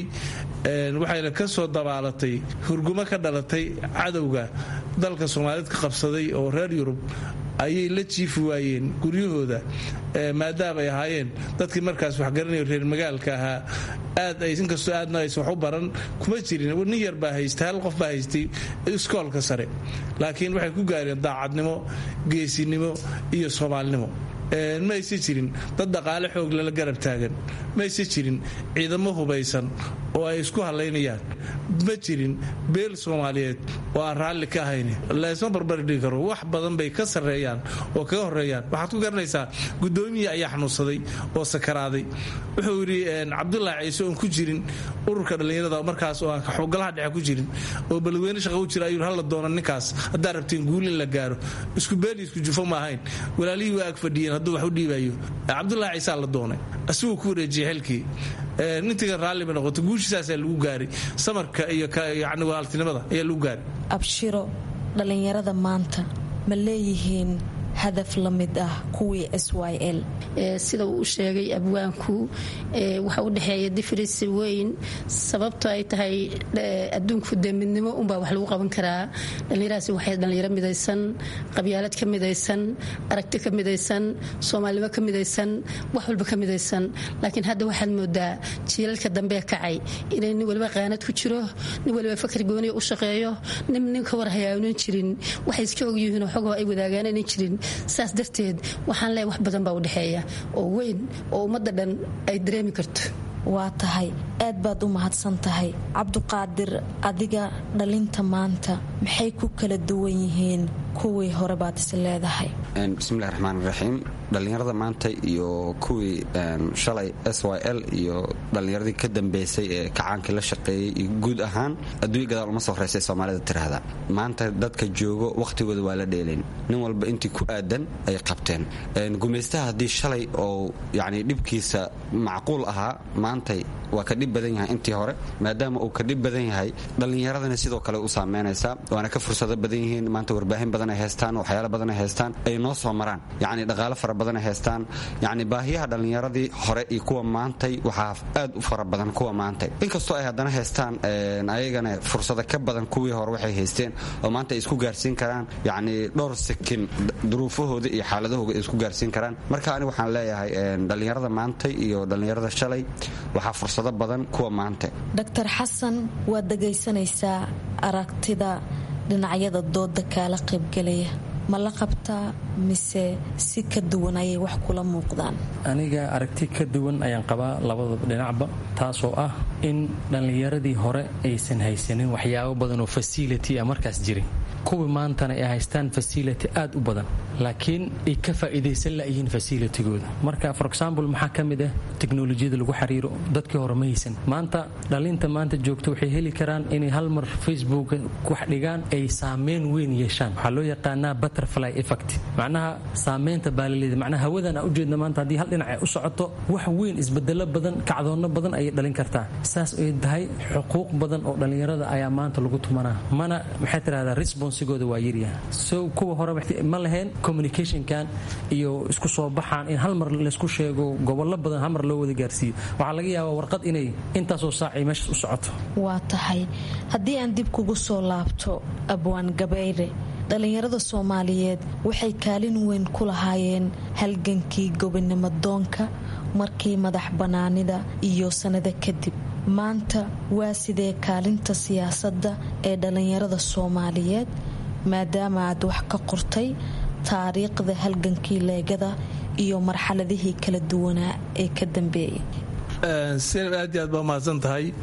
waxayna ka soo dabaalatay hurgumo ka dhalatay cadowga dalka Soomaaliyeed ka qabsaday oo reer Yurub ayay la jiifi waayeen guryahooda maadaama ay ahaayeen dadkii markaas wax garanaya reer magaalka ahaa aad ay inkastoo aadna aysan wax u baran kuma jirin nin yar baa haystay hal qof baa haystay iskoolka sare laakiin waxay ku gaareen daacadnimo geesinimo iyo Soomaalinimo ma aysan jirin dad dhaqaale xoog lala garab taagan ma aysan jirin ciidamo hubaysan oo ay isku halaynayaan ma jirin beel Soomaaliyeed oo aan raalli ka ahayn leesma barbar dhigi karo wax badan bay ka sareeyaan oo kaga horeeyaan waxaad ku garanaysaa gudoomiye ayaa xanuunsaday oo sakaraaday wuxuu yiri Cabdullaahi Ciise oo ku jirin ururka dhalinyarada markaas oo aan xoogalaha dhexe ku jirin oo balweyne shaqo u jira ayuu hal doona ninkaas hadaa rabtiin guul in la gaaro isku beel isku jufo ma ahayn walaalihii waa ag fadhiyeen hadduu wax u dhiibayo Cabdullaahi Ciise la doonay asuu ku wareejiyay halkii nintiga raalli ma noqoto guushiisaas lagu gaaray samarka iyo yacni walaaltinimada ayaa lagu gaaray. Abshiro, dhalinyarada maanta ma leeyihiin hadaf la mid ah kuwii SYL? sida uu sheegay abwaanku waxa u dhaxeeya difference weyn sababtoo ay tahay adduunku midnimo unbaa wax lagu qaban karaa. dhalinyaradaasi waxay dhalinyaro midaysan, qabyaalad ka midaysan, aragti ka midaysan, Soomaalimo ka midaysan, wax walba ka midaysan. laakiin hadda waxaad moodaa jiilalka dambe kacay inay nin waliba qaanad ku jiro, nin waliba fakar gooni u shaqeeyo, ninka war hayaanan jirin, waxay iska og yihiin oo xogoo ay wadaagaan jirin. saas darteed waxaan leeyahay wax badan baa u dhaxeeya oo weyn oo ummadda dhan ay dareemi karto. waa tahay aad baad u mahadsan tahay. Cabduqaadir, adiga dhalinta maanta maxay ku kala duwan yihiin kuwii hore baad is leedahay? bismillahi raxmaani raxiim. dhalinyarada maanta iyo kuwii shalay SYL iyo dhalinyaradii ka dambeysay ee kacaankii la shaqeeyey iyo guud ahaan adduunya gadaal uma soo horeysay Soomaalida tiraahda. maanta dadka joogo waqtigooda waa la dheelayn, nin walba intii ku aadan ay qabteen. gumaystaha haddii shalay oo yacni dhibkiisa macquul ahaa maantay waa ka dhib badan yahay intii hore, maadaama uu ka dhib badan yahay dhalinyaradana sidoo kale u saameynaysaa, waana ka fursado badan yihiin. maanta warbaahin badan ay haystaan, waxyaalo badan ay haystaan ay noo soo maraan, yacni dhaqaale fara badan ay haystaan. yacni baahiyaha dhalinyaradii hore iyo kuwa maantay waxaa aad u fara badan kuwa maantay, inkastoo ay haddana haystaan ayagana fursado ka badan kuwii hore waxay haysteen oo maanta ay isku gaarsiin karaan yacni dhowr sakin duruufahooda iyo xaaladahooda ay isku gaarsiin karaan. marka ani waxaan leeyahay dhalinyarada maantay iyo dhalinyarada shalay waxaa fursado badan kuwa maanta. Dr. Xasan, waad dhagaysanaysaa aragtida dhinacyada dooda kaala qaybgalaya, ma la qabtaa mise si ka duwan ayay wax kula muuqdaan? aniga aragti ka duwan ayaan qabaa labada dhinacba, taasoo ah in dhallinyaradii hore aysan haysanin waxyaabo badan oo facility ah markaas jirin, kuwii maantana ay haystaan facility aad u badan laakiin ay ka faa'iidaysan la'yihiin facilitygooda. marka for example maxaa ka mid ah teknolojiyada lagu xiriiro, dadkii hore ma haysan. maanta dhalinta maanta joogto waxay heli karaan inay hal mar Facebook wax dhigaan ay saameyn weyn yeeshaan. waxaa loo yaqaanaa butterfly effect, macnaha saameynta baalaleeda, macnaha hawadan aan u jeedna maanta haddii hal dhinac ay u socoto wax weyn, isbedelo badan, kacdoonno badan ayay dhalin kartaa. saas ay tahay xuquuq badan oo dhallinyarada ayaa maanta lagu tumanaa, mana maxay tirahdaa responsigooda waa yaryaha. so kuwa hore ma lahayn communicationkan iyo isku soo baxaan in hal mar laysku sheego, gobollo badan hal mar loo wada gaarsiiyo. waxaa laga yaabaa warqad inay intaasoo saacay meeshaas u socoto. waa tahay haddii aan dib kugu soo laabto Abwaan Gabayre, dhalinyarada Soomaaliyeed waxay kaalin weyn ku lahaayeen halgankii gobonimo doonka markii madax banaanida iyo sanado kadib. maanta waa sidee kaalinta siyaasadda ee dhalinyarada Soomaaliyeed maadaama aad wax ka qortay taariikhda halgankii leegada iyo marxaladihii kala duwanaa ee ka dambeeyay? aad iyo aad baa mahadsan tahay.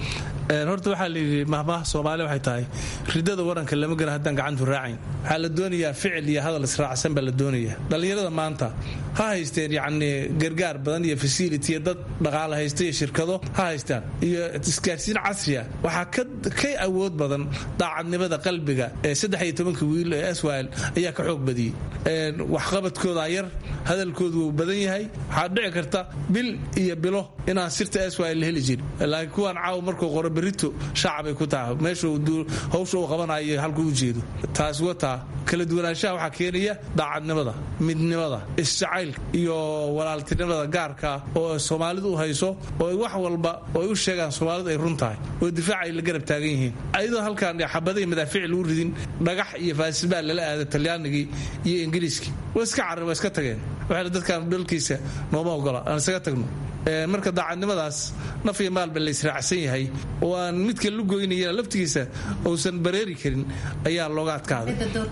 horta waxaa layidhi mahmaha soomaali waxay tahay ridada waranka lama gala haddaan gacantu raacayn. waxaa la doonayaa ficil iyo hadal israacsan baa la doonaya. dhallinyarada maanta ha haysteen yacni gargaar badan iyo fasility iyo dad dhaqaale haysta iyo shirkado ha haystaan iyo isgaarsiin casriya. waxaa ka awood badan daacadnimada qalbiga ee 13 wiil ee SYL ayaa ka xoog badiyey. waxqabadkooda yar, hadalkoodu wuu badan yahay. waxaa dhici karta bil iyo bilo inaan sirta SYL la heli jirin, laakiin kuwaan caaw markuu qoro berito shacabay ku tahay meesha hawsha uu qabanayo halkuu u jeedo. taas wataa kala duwanaanshaha waxaa keenaya daacadnimada, midnimada, isjacaylka iyo walaaltinimada gaarka oo Soomaalidu u hayso, oo wax walba oo ay u sheegaan Soomaalidu ay run tahay, oo difaac ay la garab taagan yihiin. ayadoo halkaan xabadaha madaafiic lagu ridin, dhagax iyo faasibaa lala aaday Talyaanigii iyo Ingiriiskii way iska carareen, way iska tageen. waxay dadkan dalkiisa nooma ogola aan isaga tagno. marka daacadnimadaas naf iyo maalba la israacsan yahay oo aan midka lu goynaya laftigiisa uusan bareeri karin ayaa looga adkaaday.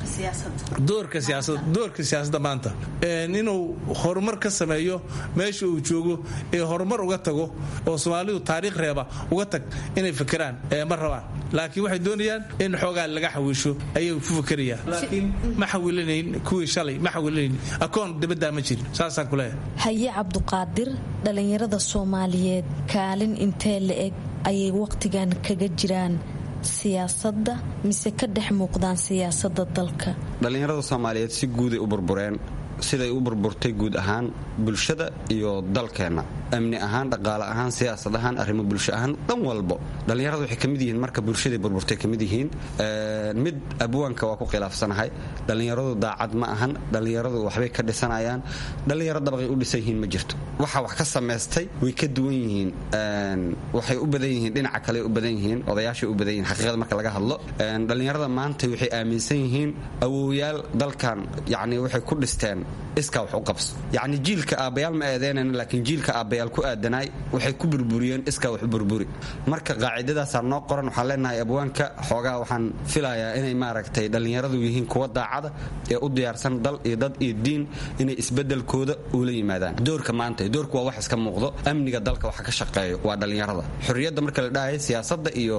doorka siyaasadda maanta inuu horumar ka sameeyo meesha uu joogo ee horumar uga tago oo Soomaalidu taariikh reeba uga tag inay fikiraan ma rabaan, laakiin waxay doonayaan in xoogaa laga xawiisho ayay ku fikirayaan. laakiin ma xawilanayn kuwii shalay, ma xawilanayn akoon dibadda ma jirin. saasaan ku leeyahay. Haye Cabduqaadir, dhalinyarada Soomaaliyeed kaalin intee la eg ayay waqtigan kaga jiraan siyaasadda mise ka dhex muuqdaan siyaasadda dalka? dhalinyarada Soomaaliyeed si guud ay u burbureen, siday u burburtay guud ahaan bulshada iyo dalkeenna, amni ahaan, dhaqaale ahaan, siyaasad ahaan, arrimo bulsho ahaan, dhan walbo. dhalinyaradu waxay ka mid yihiin marka bulshadii burburtay ka mid yihiin. mid abwaanka waa ku khilaafsanahay. dhalinyaradu daacad ma ahan. dhalinyaradu waxbay ka dhisanayaan. dhalinyaro dabaqay u dhisan yihiin ma jirto. waxa wax ka samaystay way ka duwan yihiin. waxay u badan yihiin dhinaca kale u badan yihiin, odayaashay u badan yihiin xaqiiqada marka laga hadlo. dhalinyarada maanta waxay aaminsan yihiin awowyaal dalkan yacni waxay ku dhisteen iska wax u qabso. yacni jiilka aabbayaal ma eedeynayna, laakiin jiilka aabbayaal ku aadanaay waxay ku burburiyeen iska wax u burburi. marka qaacidadaasaa noo qoran. waxaan leenahay abwaanka xoogaa waxaan filayaa inay maaragtay dhallinyaradu yihiin kuwa daacada ee u diyaarsan dal iyo dad iyo diin inay isbedelkooda ula yimaadaan. doorka maanta doorku waa wax iska muuqdo. amniga dalka waxa ka shaqeeyo waa dhallinyarada. xorriyadda marka la dhahayo siyaasadda iyo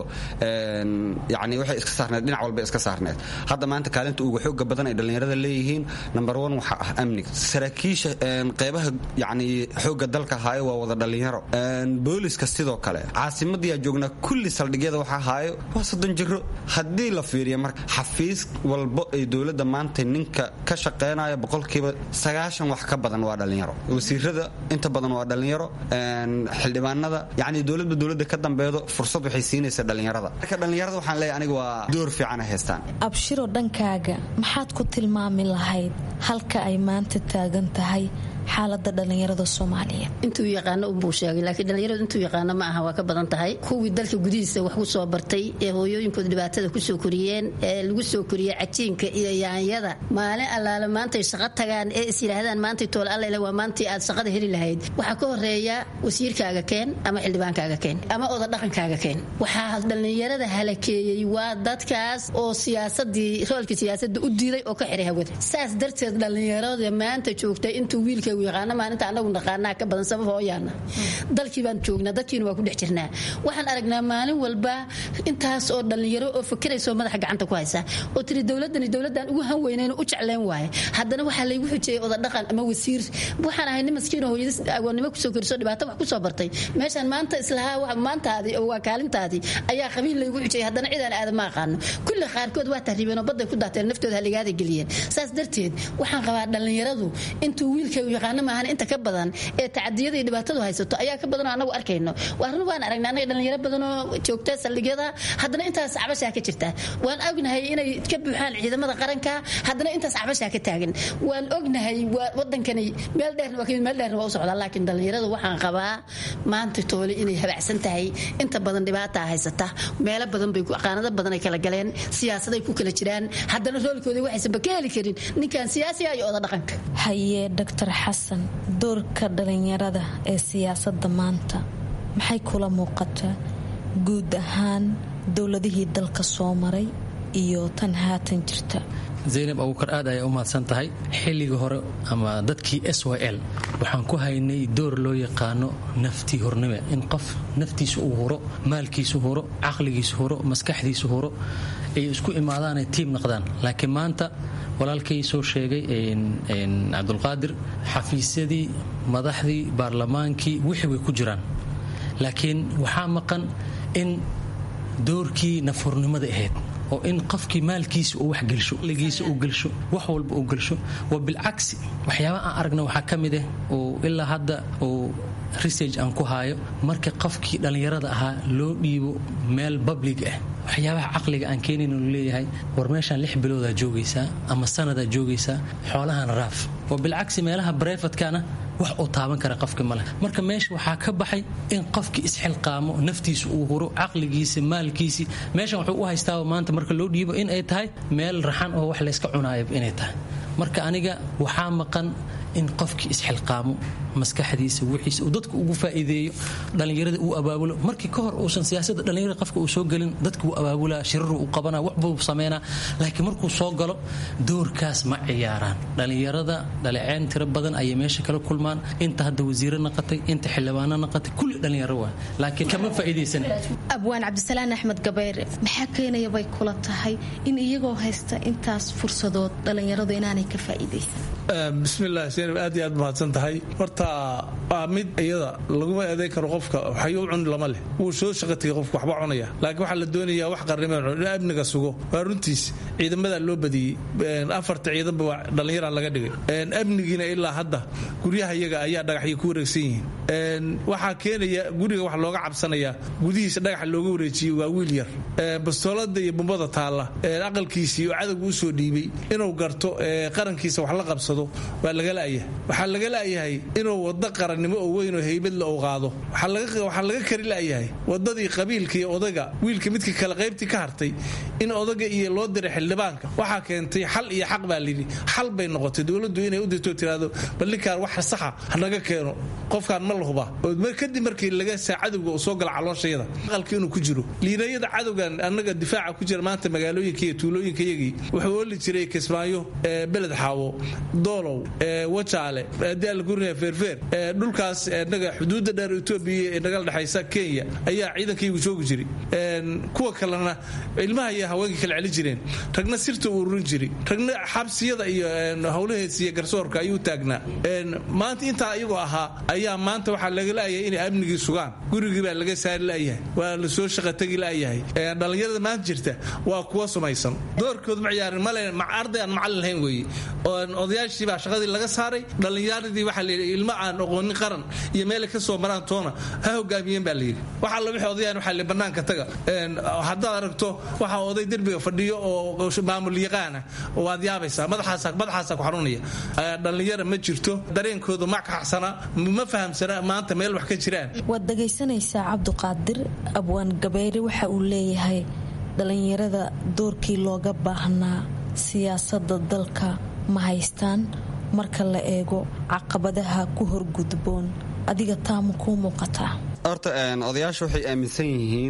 yacni waxay iska saarneed, dhinac walba iska saarneed. hadda maanta kaalinta ugu xooga badan ay dhallinyarada leeyihiin number 1 waxa ah amniga. saraakiisha qeybaha yacni xooga dalka haayo waa wada dhalinyaro. booliska sidoo kale. caasimadii joognaa kulli saldhigyada waxa haayo waa 30 jiro. haddii la fiiriyo marka xafiis walbo ay dowladda maanta ninka ka shaqeynaya boqolkiiba 90 wax ka badan waa dhalinyaro. wasiirada inta badan waa dhalinyaro. xildhibaanada yacni dowladda ka dambeedo fursad waxay siinaysaa dhalinyarada. marka dhalinyarada waxaan leeyahay aniga waa door fiican ay haystaan. Abshiro, dhankaaga maxaad ku tilmaami lahayd halka ay maanta taagan tahay xaaladda dhalinyarada Soomaaliyeed? intuu yaqaano unbuu sheegay, laakiin dhalinyaradu intuu yaqaano ma aha, waa ka badan tahay. kuwii dalka gudihiisa wax ku soo bartay ee hooyooyinkooda dhibaatada ku soo koriyeen, ee lagu soo koriyey cajiinka iyo yaanyada, maalin allaale maantay shaqo tagaan ee is yidhaahdaan maantay tool alla waa maantii aad shaqada heli lahayd. waxaa ka horeeya wasiirkaaga keen ama xildhibaankaaga keen ama oda dhaqankaaga keen. waxaa dhalinyarada halakeeyey waa dadkaas oo siyaasadii roolkii siyaasadda u diiday oo ka xiray hawada. saas darteed dhalinyarada maanta joogtay intuu wiilka yaqaana maalinta anagu naqaanaa ka badan sabab hooyaana. dalkii baan joognaa, dadkiina waa ku dhex jirnaa. waxaan aragnaa maalin walba intaas oo dhalinyaro oo fikirayso madaxa gacanta ku haysa oo tiri dowladdan ugu hanweyneen u jecleen waaye. haddana waxaa laygu xujiyey oda dhaqan ama wasiir. waxaan ahay nin maskiin oo hooyadis agoonnimo kusoo koriso dhibaato wax kusoo bartay. meeshaan maanta islahaa maantaadii oo waa kaalintaadii ayaa qabiil laygu xujiyey, haddana cidaan aadan ma aqaano. kulli qaarkood waa tahriibeen oo badday ku daateen, naftooda haligaada geliyeen. saas darteed waxaan qabaa dhalinyaradu intuu wiilka yaqaano maahan inta ka badan ee tacadiyada iyo dhibaatadu haysato ayaa ka badan oo anagu arkayno. waan aragnaa anaga dhalinyaro badan oo joogta saldhigyada, haddana intaas cabashaa ka jirta. waan ognahay inay ka buuxaan ciidamada qaranka, haddana intaas cabashaa ka taagan. waan ognahay wadankani meel dheerna waa u socdaa, laakiin dhalinyaradu waxaan qabaa maanta toole inay habacsan tahay. inta badan dhibaataa haysata, meelo badan bay qaanado badan ay kala galeen, siyaasaday ku kala jiraan, haddana roolkooda waxaysanba ka heli karin ninkan siyaasiga iyo oda dhaqanka. Haye Dr. Xasan, doorka dhalinyarada ee siyaasadda maanta maxay kula muuqataa guud ahaan dowladihii dalka soo maray iyo tan haatan jirta? zaynab abuukar aad ayay u mahadsan tahay. xilligii hore ama dadkii SYL waxaan ku haynay door loo yaqaano naftii hornime, in qof naftiisa uu huro, maalkiisu huro, caqligiisu huro, maskaxdiisu huro, ay isku imaadaan ay tiim noqdaan. laakiin maanta walaalkay soo sheegay cabdulqaadir, xafiisyadii, madaxdii, baarlamaankii wixii way ku jiraan, laakiin waxaa maqan in doorkii nafhurnimada ahayd oo in qofkii maalkiisa uu wax gelsho, ligiisa uu gelsho, wax walba uu gelsho. waa bilcagsi waxyaaba aan aragna waxaa ka mid ah oo ilaa hadda oo research aan ku haayo, marka qofkii dhallinyarada ahaa loo dhiibo meel public ah, waxyaabaha caqliga aan keenayn uu leeyahay war meeshaan 6 biloodaa joogaysaa ama sanadaa joogaysaa, xoolahan raaf. waa bilcagsi meelaha brefatkana wax uu taaban kara qofka male. marka meesha waxaa ka baxay in qofkii isxilqaamo, naftiisa uu huro, caqligiisa, maalkiisii. meeshan wuxuu u haystaa maanta marka loo dhiibo in ay tahay meel raxan oo wax layska cunaayo inay tahay. marka aniga waxaa maqan in qofkii isxilqaamo, maskaxdiisa, wixiisa uu dadka ugu faa'iideeyo, dhallinyarada uu abaabulo. markii ka hor uusan siyaasadda dhallinyarada qofka uu soo gelin, dadka uu abaabulaa, shiraruu u qabanaa, waxbuu sameynaa. laakiin markuu soo galo doorkaas ma ciyaaraan. dhallinyarada dhaliceen tiro badan ayay meesha kala kulmaan. inta hadda wasiiro naqatay, inta xildhibaano naqatay, kulli dhallinyaro waa, laakiin kama faa'iidaysan. abwaan cabdisalaan axmed gabayre, maxaa keenaya bay kula tahay in iyagoo haysta intaas fursadood dhallinyaradu inaanay ka faa'iidaysan? bismillaah zaynab, aad iyo aad mahadsan tahay. horta waa mid iyada laguma eedayn karo qofka waxyo u cuni lama leh. wuu soo shaqatay qofka waxba cunaya, laakiin waxaa la doonayaa wax qarnimeen in amniga sugo. waa runtiis ciidamada loo badiyey, 4 ciidanba waa dhallinyaraan laga dhigay. amnigiina ilaa hadda guryaha iyaga ayaa dhagaxyo ku wareegsan yihiin. waxaa keenaya guriga wax looga cabsanaya gudihiisa dhagaxa looga wareejiyey waa wiil yar, bastoolada iyo bumbada taalla, aqalkiisii oo cadowga u soo dhiibay inuu garto qarankiisa wax la qabsado waa laga la'yahay. waxaa laga la'yahay inuu wado qarannimo oo weyn oo haybadla uu qaado. waxaa laga kari la'yahay wadadii qabiilka iyo odaga wiilka midka kale qaybtii ka hartay in odaga iyo loo diray xildhibaanka. waxaa keentay xal iyo xaq baa layidhi. xal bay noqotay dowladdu inay u dirto tiraado bal ninkaan wax saxa hanaga keeno, qofkaan ma la hubaa. kadib markii laga saa cadowga uu soo gala calooshayada aqalka inuu ku jiro. liinayada cadowgan annaga difaaca ku jira maanta magaalooyinka iyo tuulooyinka iyagii wuxuu ooli jiray Kismaayo, beled xaawo, doolow, wajaale, daalgurniya, feerfeer. dhulkaas naga xuduudda dheer Itoobiya ee naga dhaxaysa Kenya ayaa ciidankaygu joogi jiray. kuwa kalena ilmaha iyo haweenka kala celi jireen. ragna sirta uu ururin jiray, ragna xabsiyada iyo howlaheesiya garsoorka ayuu taagnaa. maanta intaa iyagoo ahaa ayaa maanta waxaa laga la'yahay inay amnigii sugaan. gurigii baa laga saari la'yahay, waa la soo shaqa tagi la'yahay. dhallinyarada maanta jirta waa kuwa sumaysan, doorkooda ma ciyaarin male. arday aan macallin lahayn weeye. odayaashii baa shaqadii laga saaray. dhallinyaradii waxaa la yidhi ilmo aan aqoonin qaran iyo meelay ka soo maraan toona ha hogaamiyeen baa layidhi. waxaa la wixii odayaan waxaa la bannaanka taga. haddaad aragto waxaa oday derbiga fadhiyo oo maamul yaqaana waad yaabaysaa. madaxaasaa ku xanuunaya. dhallinyara ma jirto, dareenkooda ma kaxsana, ma fahamsana maanta meel wax ka jiraan. waad dhagaysanaysaa cabduqaadir. abwaan gabayre waxa uu leeyahay dhallinyarada doorkii looga baahnaa siyaasadda dalka ma haystaan marka la eego caqabadaha ku horgudboon. adiga taamu kuu muuqataa? horta odayaasha waxay aaminsan yihiin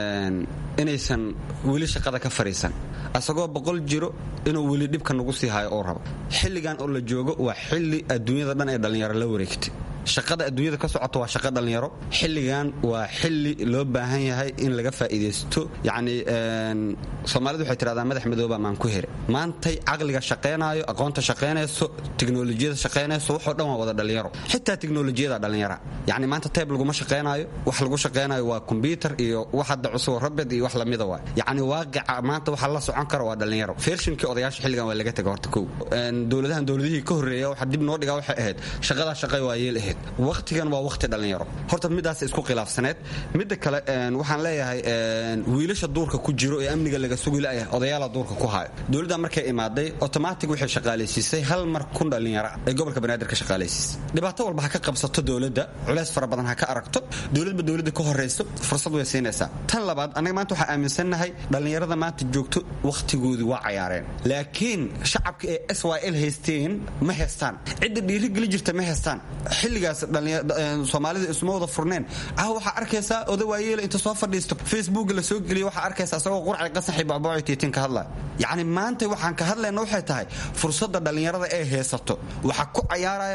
inaysan weli shaqada ka fariisan, asagoo 100 jiro inuu weli dhibka nagu sii hayo oo rabo. xilligan oo la joogo waa xilli adduunyada dhan ee dhallinyaro la wareegtay. shaqada adduunyada ka socota waa shaqo dhallinyaro. xilligan waa xilli loo baahan yahay in laga faa'iidaysto. yacni soomaalidu waxay tirahdaan madax madooba maan ku here. maantay caqliga shaqaynaayo, aqoonta shaqaynayso, tiknolojiyada shaqaynayso, waxoo dhan waa wada dhallinyaro. xitaa tiknolojiyada dhallinyara. yacni maanta tayb laguma shaqaynaayo, wax lagu shaqaynayo waa kombyuutar iyo wax hadda cusub rabed iyo wax lamida waay. yacni waaqica maanta waxa la socon kara waa dhallinyaro. feershinkii odayaasha xilligan waa laga tegay horta kow. dowladihii ka horreeya waxa dib noo dhigaa waxay ahayd shaqadaa shaqay waa yeel ahayd. waqtigan waa waqti dhallinyaro. horta midaas isku khilaafsaneed. midda kale waxaan leeyahay wiilasha duurka ku jiro ee amniga laga sugi la'yahay odayaala duurka ku hayo. dowladda markay imaaday automatic waxay shaqaalaysiisay hal mar 1,000 dhallinyaro ee gobolka banaadir ka shaqaalaysiisay. dhibaato walba ha ka qabsato dowladda, culays fara badan ha ka aragto, dowladda ka horeyso fursad way siinaysaa. tan labaad anaga maanta waxaa aaminsannahay dhallinyarada maanta joogto waqtigoodii waa cayaareen, laakiin shacabka ee SYL haysteen ma haystaan. cidda dhiirigeli jirta ma haystaan. xilliga xilligaas soomaalida isuma wada furneen waxaa arkaysaa oda waayeela inta soo fadhiisto facebook la soo geliyo waxaa arkaysaa isagoo qurci qasaxi bacbooci tiitin ka hadlaya yacni maanta waxaan ka hadlayna waxay tahay fursadda dhallinyarada ee heesato waxaa ku cayaaraya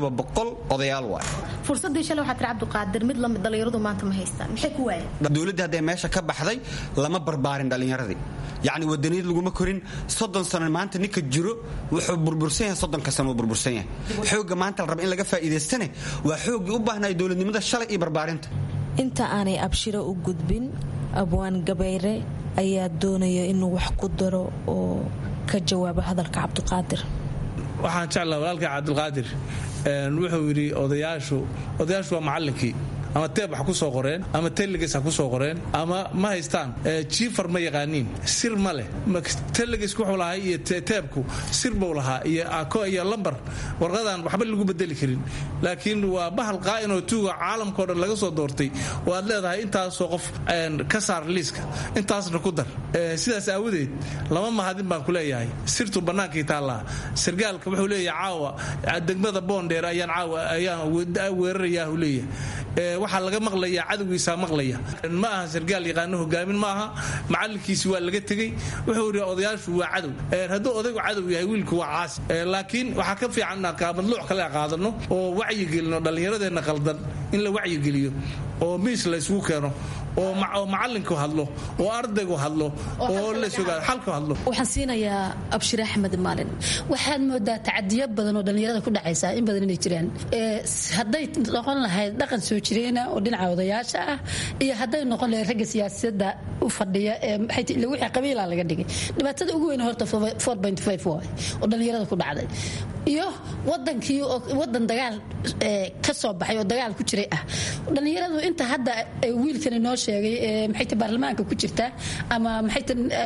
100% odayaal waay fursaddii shalay waxaa tiri cabdiqaadir mid lamid dhallinyaradu maanta ma haystaan maxay ku waayeen dowladda hadday meesha ka baxday lama barbaarin dhallinyaradii yacni wadaniyad laguma korin 30 sano maanta ninka jiro wuxuu burbursan yahay 30 sano uu burbursan yahay xooga maanta la rabo in laga faa'iidaystane waa xoogii u baahnay dowladnimada shalay iyo barbaarinta inta aanay abshiro u gudbin abwaan gabayre ayaa doonaya inuu wax ku daro oo ka jawaabo hadalka cabdiqaadir waxaan jeclaa walaalkay cabdiqaadir wuxuu yidhi odayaashu waa macallinkii ama teeb wax ku soo qoreen ama teleges ha ku soo qoreen ama ma haystaan jiifar ma yaqaaniin sir ma leh telegesku wuxuu lahaa iyo teebku sir buu lahaa iyo lambar warqadan waxba lagu bedeli karin laakiin waa bahal qaa'in oo tuuga caalamkao dhan laga soo doortay oo aad leedahay intaasoo qof ka saar liiska intaasna ku dar sidaas aawadeed lama mahadin baan ku leeyahay sirtu bannaankii taallaa sargaalka wuxuu leeyahay caawa degmada boondheer ayaan weerarayaa uu leeyahay waxaa laga maqlayaa cadowgiisaa maqlaya ma aha sargaal yaqaano hogaamin ma aha macallinkiisi waa laga tegey wuxuu yidhi odayaashu waa cadow hadduu odaygu cadow yahay wiilku waa caasi laakiin waxaa ka fiican inaan madluuc kale qaadano oo wacyigelino dhallinyaradeenna qaldan in la wacyigeliyo oo miis la isugu keeno oo macallinku hadlo oo ardaygu hadlo oo la sugaa xalku hadlo waxaan siinayaa abshir axmed maalin waxaad moodaa tacadiyo badan oo dhallinyarada ku dhacaysa in badan inay jiraan hadday noqon lahayd dhaqan soo jireena oo dhinaca odayaasha ah iyo hadday noqon lahayd ragga siyaasadda u fadhiya wixii qabiila laga dhigay dhibaatada ugu weyn horta 4.5 waay oo dhallinyarada ku dhacday iyo wadankii oo wadan dagaal ka soo baxay oo dagaal ku jiray ah dhallinyaradu inta hadda wiilkani noo sheegay maxay baarlamaanka ku jirta ama maxay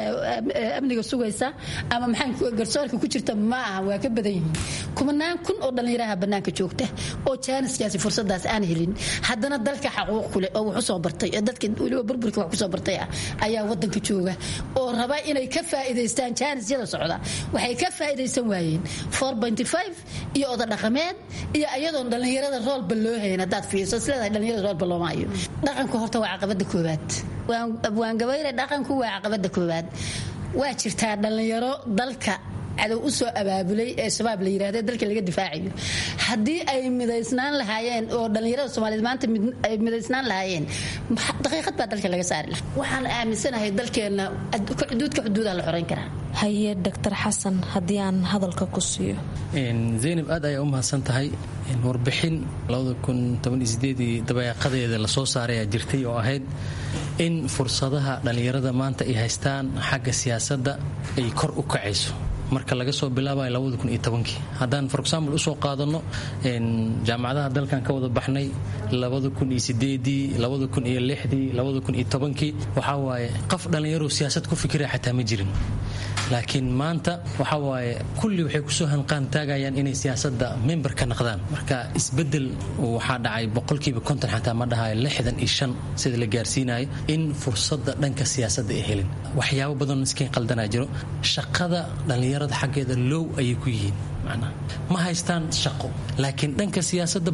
amniga sugaysa ama maxay garsoorka ku jirta ma aha waa ka badan yihiin kumanaan kun oo dhallinyaraha banaanka joogta oo jaaniskaasi fursadaas aan helin haddana dalka xaquuq ku leh oo wax soo bartay dadka waliba burburka wax ku soo bartay ayaa wadanka jooga oo raba inay ka faa'iideystaan jaanisyada socda waxay ka faa'iideysan waayeen 4.5 iyo oda dhaqameed iyo ayadoon dhallinyarada roolba loo hayn hadaad fiirso isleedahay dhallinyarada roolba loo maayo dhaqanku horta waa caqabada koowaad waan gabayre dhaqanku waa caqabada koowaad waa jirtaa dhallinyaro dalka cadow u soo abaabulay ee shabaab la yiraahdo dalka laga difaaciyo haddii ay midaysnaan lahaayeen oo dhallinyarada Soomaaliyeed maanta ay midaysnaan lahaayeen daqiiqad baa dalka laga saari lahaa waxaan aaminsanahay dalkeena xuduudaha la xoreyn karaa haye Dr. Xasan haddii aan hadalka ku siiyo Zainab aad ay u mahadsan tahay warbixin 2018 dabayaaqadeeda la soo saaray jirtay oo ahayd in fursadaha dhallinyarada maanta ay haystaan xagga siyaasadda ay kor u kacayso marka laga soo bilaabayo 2010 haddaan for example usoo qaadano jaamacadaha dalkan ka wada baxnay 2008 2006 2010 waxaa waaye qof dhallinyaro siyaasad ku fikiraya xataa ma jirin laakiin maanta waxaa waaye kulli waxay kusoo hanqaan taagayaan inay siyaasadda member ka noqdaan marka isbedel waxaa dhacay 50% xataa ma dhahayo 65 sida la gaarsiinayo in fursadda dhanka siyaasadda ay helin waxyaabo badan iskeen qaldanaa jiro shaqada dhallinyarada xaggeeda low ayay ku yihiin ma haystaan shaqo laakiin dhanka siyaasadda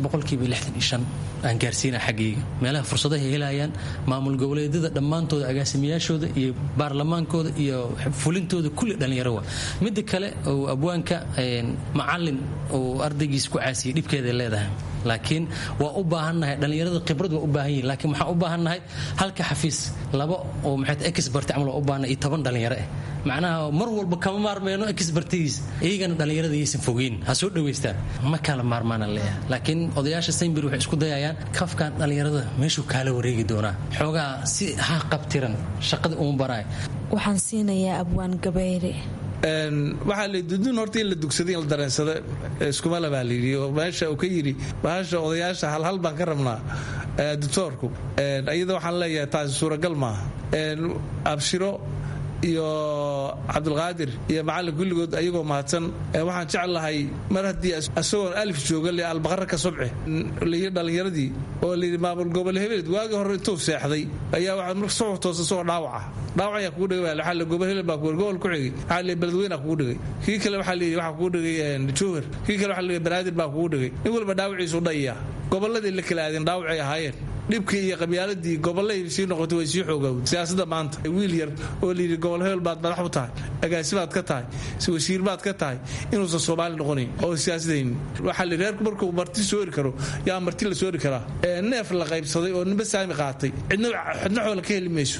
65 aan gaarsiina xaggayga meelaha fursadaha helayaan maamul goboleedyada dhammaantooda agaasimayaashooda iyo baarlamaankooda iyo fulintooda kulli dhallinyaro waa midda kale oo abwaanka macallin oo ardaygiis ku caasiyay dhibkeeda leedahay laakiin waa u baahannahay dhallinyarada khibrad waa u baahan yihiin laakiin waxaan u baahannahay halka xafiis laba oo maxay expert camal waa u baahannahay iyo 10 dhallinyaro ah macnaha mar walba kama maarmeeno expertise iyagana dhallinyarada yaysan fogeyn ha soo dhaweystaan ma kala maarmaana leeyahay laakiin odayaasha Sainsbury waxay isku dayayaan kafkan dhallinyarada meeshuu kaala wareegi doonaa xoogaa si ha qabtiran shaqada uun baraay waxaan siinayaa abwaan gabayre waxaa la dudun horta in la dugsaday in la dareensada iskuma labaa layidhi oo meesha uu ka yidhi bahasha odayaasha halhal baan ka rabnaa doctoorku iyada waxaan leeyahay taasi suuragal maaha abshiro iyo cabdulqaadir iyo macallin kulligood ayagoo mahadsan waxaan jeclahay mar haddii isagoon alif jooga le albaqara ka subce layii dhallinyaradii oo layidhi maamul gobol hebeled waagii hore intuu seexday ayaa waxaa marka soo toosa isagoo dhaawac ayaa kugu dhigay waxaa la gobol hebel baa gobol ku xigay waxaa la beledweyna kugu dhigay kii kale waxaa layidhi waxaa kugu dhigay jowhar kii kale waxaa la banaadir baa kugu dhigay nin walba dhaawaciisu dhaya gobolladii la kala aadeen dhaawacay ahaayeen dhibkii iyo qabyaaladii gobolay sii noqotay way sii xoogowday siyaasadda maanta wiil yar oo layidhi gobol hebel baad madax u tahay agaasibaad ka tahay wasiir baad ka tahay inuusan soomaali noqonayn oo siyaasadaynin waxaa la reerku markuu marti soo eri karo yaa marti la soo eri karaa neef la qaybsaday oo ninba saami qaatay cidna xoola ka heli mayso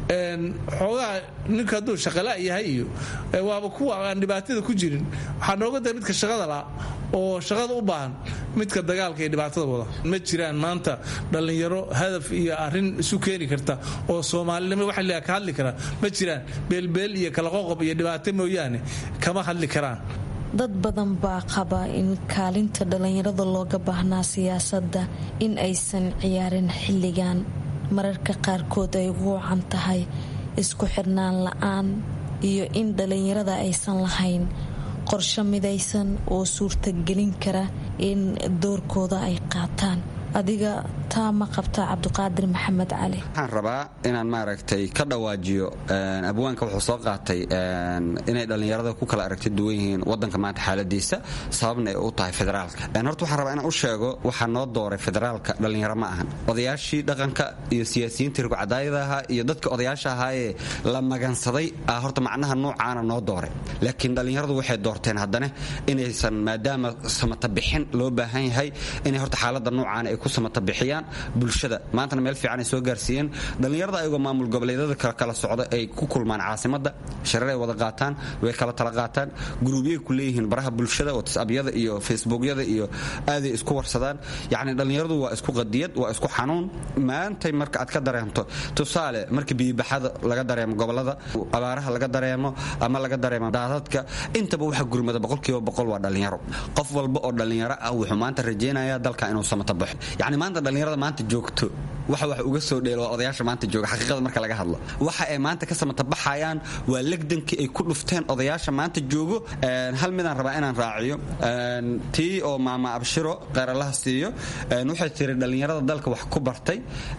xoogaa ninka hadduu shaqala yahay iyo waaba kuwa aan dhibaatada ku jirin waxaa nooga dara midka shaqada la oo shaqada u baahan midka dagaalka iyo dhibaatada wada ma jiraan maanta dhallinyaro hadaf iyo arrin isu keeni karta oo soomaalinimo waxa la ka hadli karaa ma jiraan beelbeel iyo kala qoqob iyo dhibaato mooyaane kama hadli karaan dad badan baa qaba in kaalinta dhallinyarada looga baahnaa siyaasadda in aysan ciyaarin xilligan mararka qaarkood ay ugu wacan tahay isku xirnaan la'aan iyo in dhallinyarada aysan lahayn qorshe midaysan oo suurtagelin kara in doorkooda ay qaataan adiga taa ma qabtaa cabdiqaadir maxamed cali waxaan rabaa inaan maaragtay ka dhawaajiyo abwaanka wuxuu soo qaatay inay dhallinyarada ku kala aragti duwan yihiin wadanka maanta xaaladiisa sababna ay u tahay federaalka horta waxaan rabaa inaan u sheego waxaa noo dooray federaalka dhallinyaro ma ahan odayaashii dhaqanka iyo siyaasiyiintii rugcadaayada ahaa iyo dadka odayaasha ahaayee la magansaday horta macnaha noocaana noo dooray laakiin dhallinyaradu waxay doorteen haddana inaysan maadaama samata bixin loo baahan yahay inay horta xaalada noocaana ay ku samata bixiyaan bulshada maantana meel fiican ay soo gaarsiiyeen dhallinyarada ayagoo maamul goboleedyada kala socda ay ku kulmaan caasimada shareer ay wada qaataan way kala tala qaataan guruubyay ku leeyihiin baraha bulshada whatsappyada iyo facebookyada iyo aaday isku warsadaan yacni dhallinyaradu waa isku qadiyad waa isku xanuun maantay marka aad ka dareemto tusaale marka biyibaxada laga dareemo gobolada abaaraha laga dareemo ama laga dareemo daadadka intaba waxa gurmada 100% waa dhallinyaro qof walba oo dhallinyaro ah wuxuu maanta rajeynayaa dalka inuu samata baxo yacni maanta dhallinyarada maanta joogto waxa uga soo dheelo odayaasha maanta jooga xaqiiqada marka laga hadlo waxa ay maanta ka samata baxayaan waa legdankii ay ku dhufteen odayaasha maanta joogo hal midaan rabaa inaan raaciyo tii oo maama abshiro qeyralaha siiyo waxay tiri dhallinyarada dalka wax ku bartay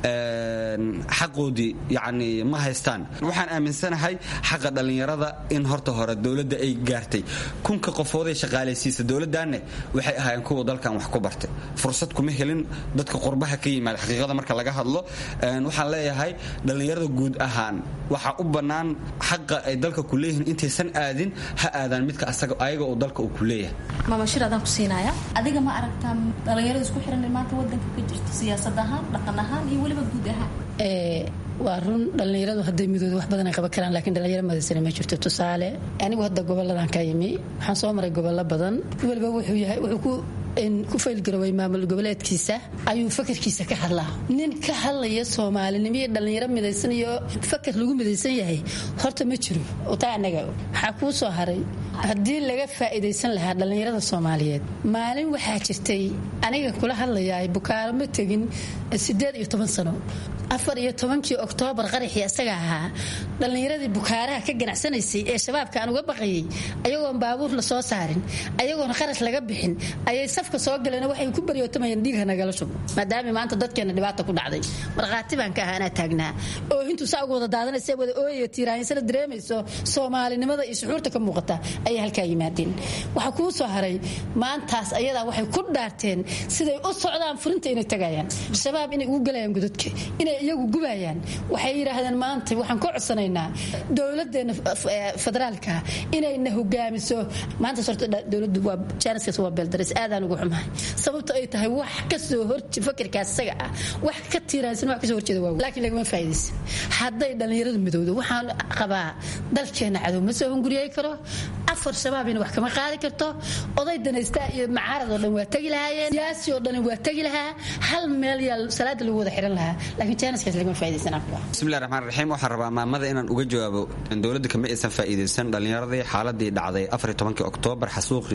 xaqoodii yacni ma haystaan waxaan aaminsanahay xaqa dhallinyarada in horta hore dowladda ay gaartay kunka qofooday shaqaalaysiisa dowladdaanne waxay ahaayeen kuwa dalkan wax ku bartay fursad kuma helin dadka qurbaha ka yimaada xaqiiqada marka laga hadlo waxaan leeyahay dhallinyarada guud ahaan waxaa u bannaan xaqa ay dalka ku leeyihiin intaysan aadin ha aadaan midka ayaga oo dalka uu ku leeyahay maama shir adaan ku siinaya adiga ma aragtaa dhallinyarada isku xiran maanta wadanka ka jirta siyaasad ahaan dhaqan ahaan iyo weliba guud ahaan waa run dhallinyaradu hadday midooda wax badan ay qaban karaan laakiin dhallinyaro madaysana ma jirto tusaale anigu hadda goboladan ka yimi waxaan soo maray gobollo badan waliba wuxuu ku faylgaroway maamul goboleedkiisa ayuu fakarkiisa ka hadlaa nin ka hadlaya soomaalinimo iyo dhallinyaro midaysan iyo fakar lagu midaysan yahay horta ma jiro taa anaga waxaa kuu soo haray haddii laga faa'iidaysan lahaa dhallinyarada soomaaliyeed maalin waxaa jirtay aniga kula hadlayaa bukaaro ma tegin 18 sano 14 Oktoobar qaraxii asaga ahaa dhallinyaradii bukaaraha ka ganacsanaysay ee shabaabka aan uga baqayay ayagoon baabuur la soo saarin ayagoon qarash laga bixin ayay safka soo galeen waxay ku bariyootamayeen dhiigha nagala shub maadaama maanta dadkeena dhibaato ku dhacday marqaati baan ka ahaana taagnaa oo intuu saa ugu wada daadanaysa wada ooyay tiiraaysan dareemayso Soomaalinimada iyo suxuurta ka muuqata ay halka yimaadeen waxa ku soo haray maantaas ayada waxay ku dhaarteen siday u socdaan furinta inay tagayaan shabaab inay ugu galayaan godadka inay iyagu gubayaan waxay yiraahdeen maanta waxaan ku codsanaynaa dawladeena federaalka inayna hogaamiso maanta sorta dawladdu waa jaaniskas waa beeldaris aadaan ugu xumahay sababta ay tahay wax ka soo horjeed fikirkaas isaga ah wax ka tiiraansan wax ka soo horjeeda waa laakiin lagama faa'iideysan hadday dhalinyaradu midowdo waxaan qabaa dalkeena cadow ma soo hunguriyay karo afar shabaab in wax kama qaadi karto oday danaysta iyo macaarad oo dhan waa tagi lahaayeen siyaasi oo dhan waa tagi lahaa hal meel yaa salaada lagu wada xiran lahaa laakiin jaaniskas lagama faa'iideysan bismillaahir rahmaanir rahiim waxaan rabaa maamada inaan uga jawaabo dawladda kama aysan faa'iideysan dhalinyaradii xaaladii dhacday 14 Oktoobar xasuuqii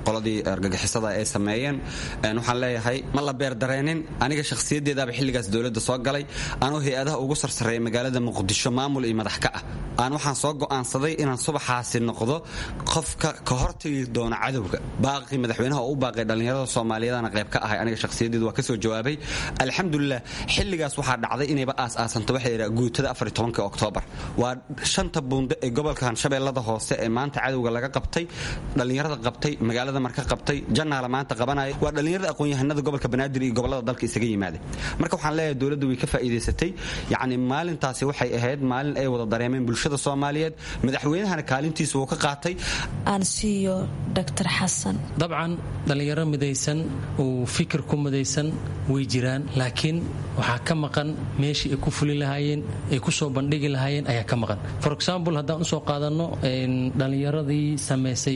qoladii argagixisada ay sameeyeen waxaan leeyahay ma la beerdareenin aniga shakhsiyadeedaaba xilligaas dowladda soo galay anoo hay-adaha ugu sarsareeya magaalada muqdisho maamul iyo madax ka ah aan waxaan soo go'aansaday inaan subaxaasi noqdo qofka ka hortagi doona cadowga baaqi madaxweynaha oo u baaqay dhallinyarada Soomaaliyeedana qayb ka ahay aniga shakhsiyadeedu waa ka soo jawaabay alxamdulillah xilligaas waxaa dhacday inayba aasaasanto waxay yiraahdaa guutada 14 Oktoobar waa shanta buundo ee gobolka Shabeellada hoose ee maanta cadowga laga qabtay dhallinyarada qabtay magaalada marka qabtay jannaala maanta qabanaya waa dhallinyarada aqoon-yahanada gobolka Banaadir iyo gobolada dalka isaga yimaadeen marka waxaan leeyahay dawladdu way ka faa'iideysatay yacni maalintaasi waxay ahayd maalin ay wada dareemeen bulshada Soomaaliyeed madaxweynahana kaalintiisa uu ka qaatay aan siiyo Dr. Xasan dabcan dhalinyaro midaysan oo fikir ku midaysan way jiraan laakiin waxaa ka maqan meeshii ay ku fuli lahaayeen ay ku soo bandhigi lahaayeen ayaa ka maqan for example haddaan u soo qaadano dhalinyaradii sameysay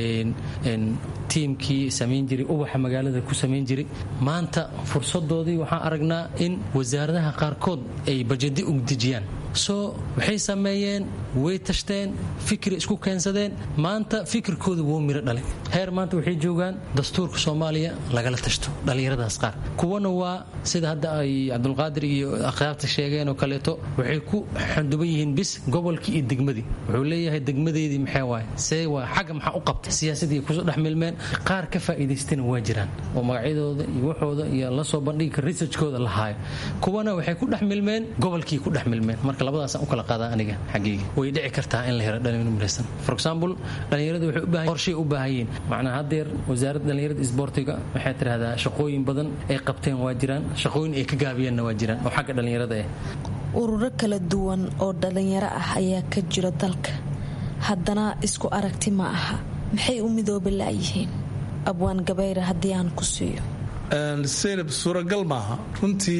tiimkii samayn jiray ubaxa magaalada ku samayn jiray maanta fursadoodii waxaan aragnaa in wasaaradaha qaarkood ay bajadi u dejiyaan soo waxay sameeyeen way tashteen fikir isku keensadeen maanta fikirkooda wuu miro dhalay heer maanta waxay joogaan dastuurka Soomaaliya lagala tashto dhalinyaradaas qaar kuwana waa sida hadda ay Cabdulqaadir iyo aqaabta sheegeen oo kaleeto waxay ku xanduban yihiin bis gobolkii iyo degmadii wuxuu leeyahay degmadeedii maxay waay see waa xaga maxaa u qabtay siyaasadii ku soo dhaxmilmeen qaar ka faa'iideysteen waa jiraan oo magacyadooda iyo waxooda iyo la soo bandhigi researchkooda la haayo kuwana waxay ku dhaxmilmeen gobolkii ku dhaxmilmeen marka labadaas u kala qaada aniga xaqiiqi way dhici kartaa in la helo dhalinyaro midaysan for example dhalinyaradu waxay u baahan qorshe u baahan macna hadeer wasaaradda dhalinyarada isboortiga waxay tiraahdaa shaqooyin badan ay qabteen waa jiraan shaqooyin ay ka gaabiyeen waa jiraan oo xagga dhalinyarada ah ururo kala duwan oo dhalinyaro ah ayaa ka jira dalka haddana isku aragti ma aha maxay u midoobi laayihiin abwaan gabayra haddii aan ku siiyo seynab suuragal maaha runtii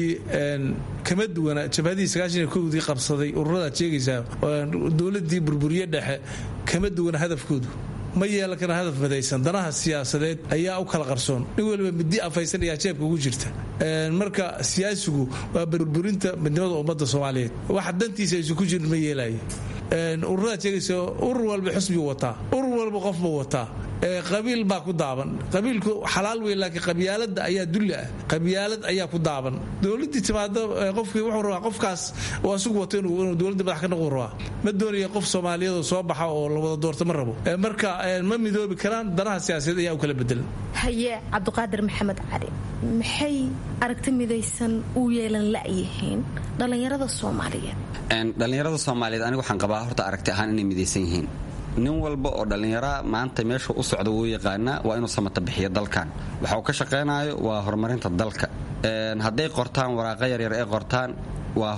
kama duwana jabhadii 91dii qabsaday ururada sheegaysaa dowladii burburiye dhexe kama duwana hadafkoodu ma yeelan kana hadaf madaysan danaha siyaasadeed ayaa u kala qarsoon nin waliba midi afaysan ayaa jeebka ugu jirta marka siyaasigu waa burburinta midnimada ummadda Soomaaliyeed waxa dantiisa isu ku jirin ma yeelayo ururada sheegaysaa urur walba xisbi wataa urur walba qof buu wataa qabiil baa ku daaban qabiilku xalaal weyn laakiin qabyaalada ayaa dulli ah qabyaalad ayaa ku daaban dawladii timaado qofkii wuxuu rabaa qofkaas oo asugu wato inuu dawladda madax ka noqon rabaa ma doonayo qof Soomaaliyeed oo soo baxa oo la wada doorto ma rabo marka ma midoobi karaan danaha siyaasadeed ayaa u kala bedelan haye Cabdiqaadir Maxamed Cali maxay aragti midaysan u yeelan laayihiin dhalinyarada Soomaaliyeed dhalinyarada Soomaaliyeed anigu waxaan qabaa horta aragti ahaan inay midaysan yihiin nin walba oo dhalinyaro maanta meesha u socdo wuu yaqaanaa waa inuu samata bixiyo dalkan waxa uu ka shaqeynayo waa horumarinta dalka hadday qortaan waraaqa yaryar ee qortaan waa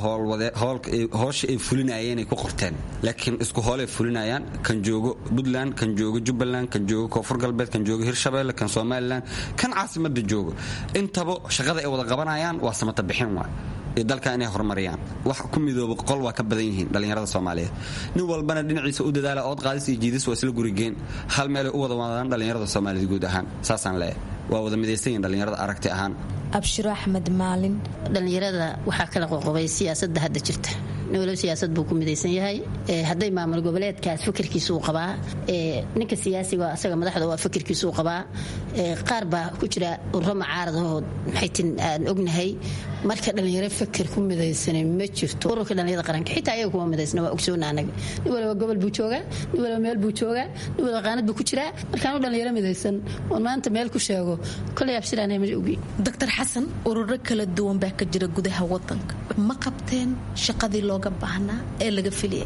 howsha ay fulinayeen ay ku qorteen laakiin isku hoolay fulinayaan kan joogo Puntland kan joogo Jubbaland kan joogo Koonfur Galbeed kan joogo Hirshabeelle kan Somaliland kan caasimada joogo intaba shaqada ay wada qabanayaan waa samata bixin waa dalka inay horumariyaan wax ku midoobo qol waa ka badan yihiin dhalinyarada Soomaaliyeed nin walbana dhinaciisa u dadaala ood qaadis iyo jiidis waa isla gurigeen hal meel ay u wada wadaan dhalinyarada Soomaaliyeed guud ahaan saasaan leeyahay waa wada midaysan yihiin dhalinyarada aragti ahaan Abshiro Axmed Maalin dhalinyarada waxaa kala qoqobay siyaasadda hadda jirta nolol siyaasad buu ku midaysan yahay haday maamul goboleedkaas fikirkiisu uu qabaa ninka siyaasiga asaga madaxda waa fikirkiisu uu qabaa qaar baa ku jira ururo mucaaradahood maxay tin aan ognahay marka dhalinyaro fikir ku midaysan ma jirto ururka dhalinyarada qaranka xitaa ayagu kuma midaysna waa ogsoon anaga nin walba gobol buu joogaa nin walba meel buu joogaa nin walba qaanad buu ku jiraa markaan u dhalinyaro midaysan oo maanta meel ku sheego kulay abshiraan ma ogi Dr. Xasan ururo kala duwan baa ka jira gudaha wadanka ma qabteen shaqadii looga baahnaa ee laga filiyay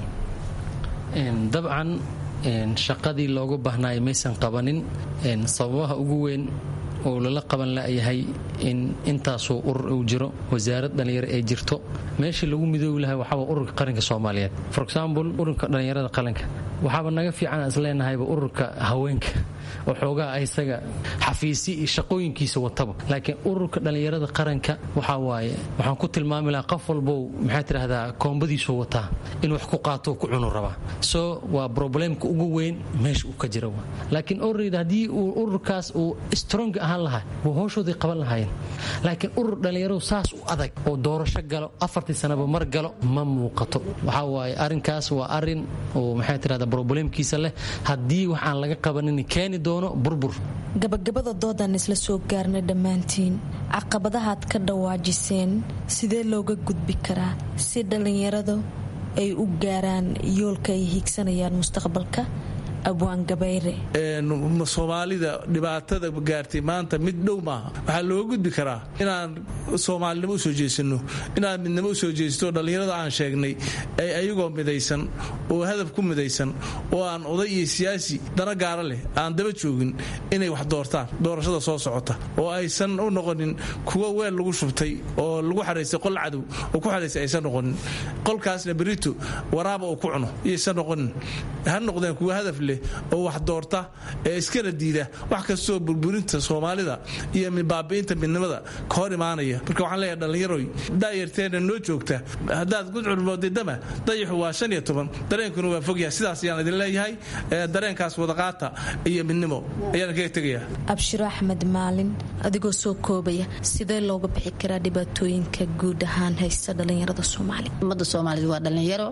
dabcan shaqadii looga baahnaa maysan qabanin sababaha ugu weyn oo lala qaban laayahay in intaasoo urur uu jiro wasaarad dhalinyaro ay jirto meeshii lagu midoobi lahaa waxaa ururka qaranka Soomaaliyeed for example ururka dhalinyarada qaranka waxaaba naga fiican isleenahayba ururka haweenka oo xoogaa isaga xafiisi iyo shaqooyinkiisa wataba laakiin ururka dhalinyarada qaranka waxa waaye waxaan ku tilmaami lahaa qof walbo maxay tiraahdaa koombadiisu wataa in wax ku qaato ku cunu raba soo waa problemka ugu weyn meesha uu ka jiro laakiin already hadii uu ururkaas uu strong ahaan lahaa wuu howshoodii qaban lahaayeen laakiin urur dhalinyaro saas u adag oo doorasho galo 4 sanaba mar galo ma muuqato waxa waaye arrinkaas waa arrin oo maxay tiraahdaa broblemkiisa leh haddii wax aan laga qabanin keeni doono burbur. gabagabada doodaan isla soo gaarnay dhammaantiin caqabadahaad ka dhawaajiseen sidee looga gudbi karaa si dhallinyaradu ay u gaaraan yoolka ay hiigsanayaan mustaqbalka? abwaan gabayre soomaalida dhibaatada gaartay maanta mid dhow maaha. waxaa looga gudbi karaa inaan soomaalinimo usoo jeesano, inaan midnimo usoo jeesto dhallinyarada aan sheegnay ayagoo midaysan oo hadaf ku midaysan oo aan oday iyo siyaasi dana gaara leh aan daba joogin inay wax doortaan doorashada soo socota oo aysan u noqonin kuwa weel lagu shubtay oo lagu xaraystay qol cadow oo ku xaraystay aysan noqonin qolkaasna berito waraaba uu ku cuno iyaysan noqonin. ha noqdeen kuwa hadaf leh oo wax doorta ee iskana diida wax kastoo burburinta Soomaalida iyo baabi'inta midnimada ka hor imaanaya. marka waxaan leeyahay dhallinyaroy daayirteena noo joogta haddaad gudcurmoodidama dayaxu waa 15 dareenkuna waa fogyahay. sidaas ayaan idin leeyahay dareenkaas wada qaata iyo midnimo ayaan kaga tegayaa. Abshiro Axmed Maalin adigoo soo koobaya sidee looga bixi karaa dhibaatooyinka guud ahaan haysta dhallinyarada Soomaaliya? ummadda Soomaaliyeed waa dhalinyaro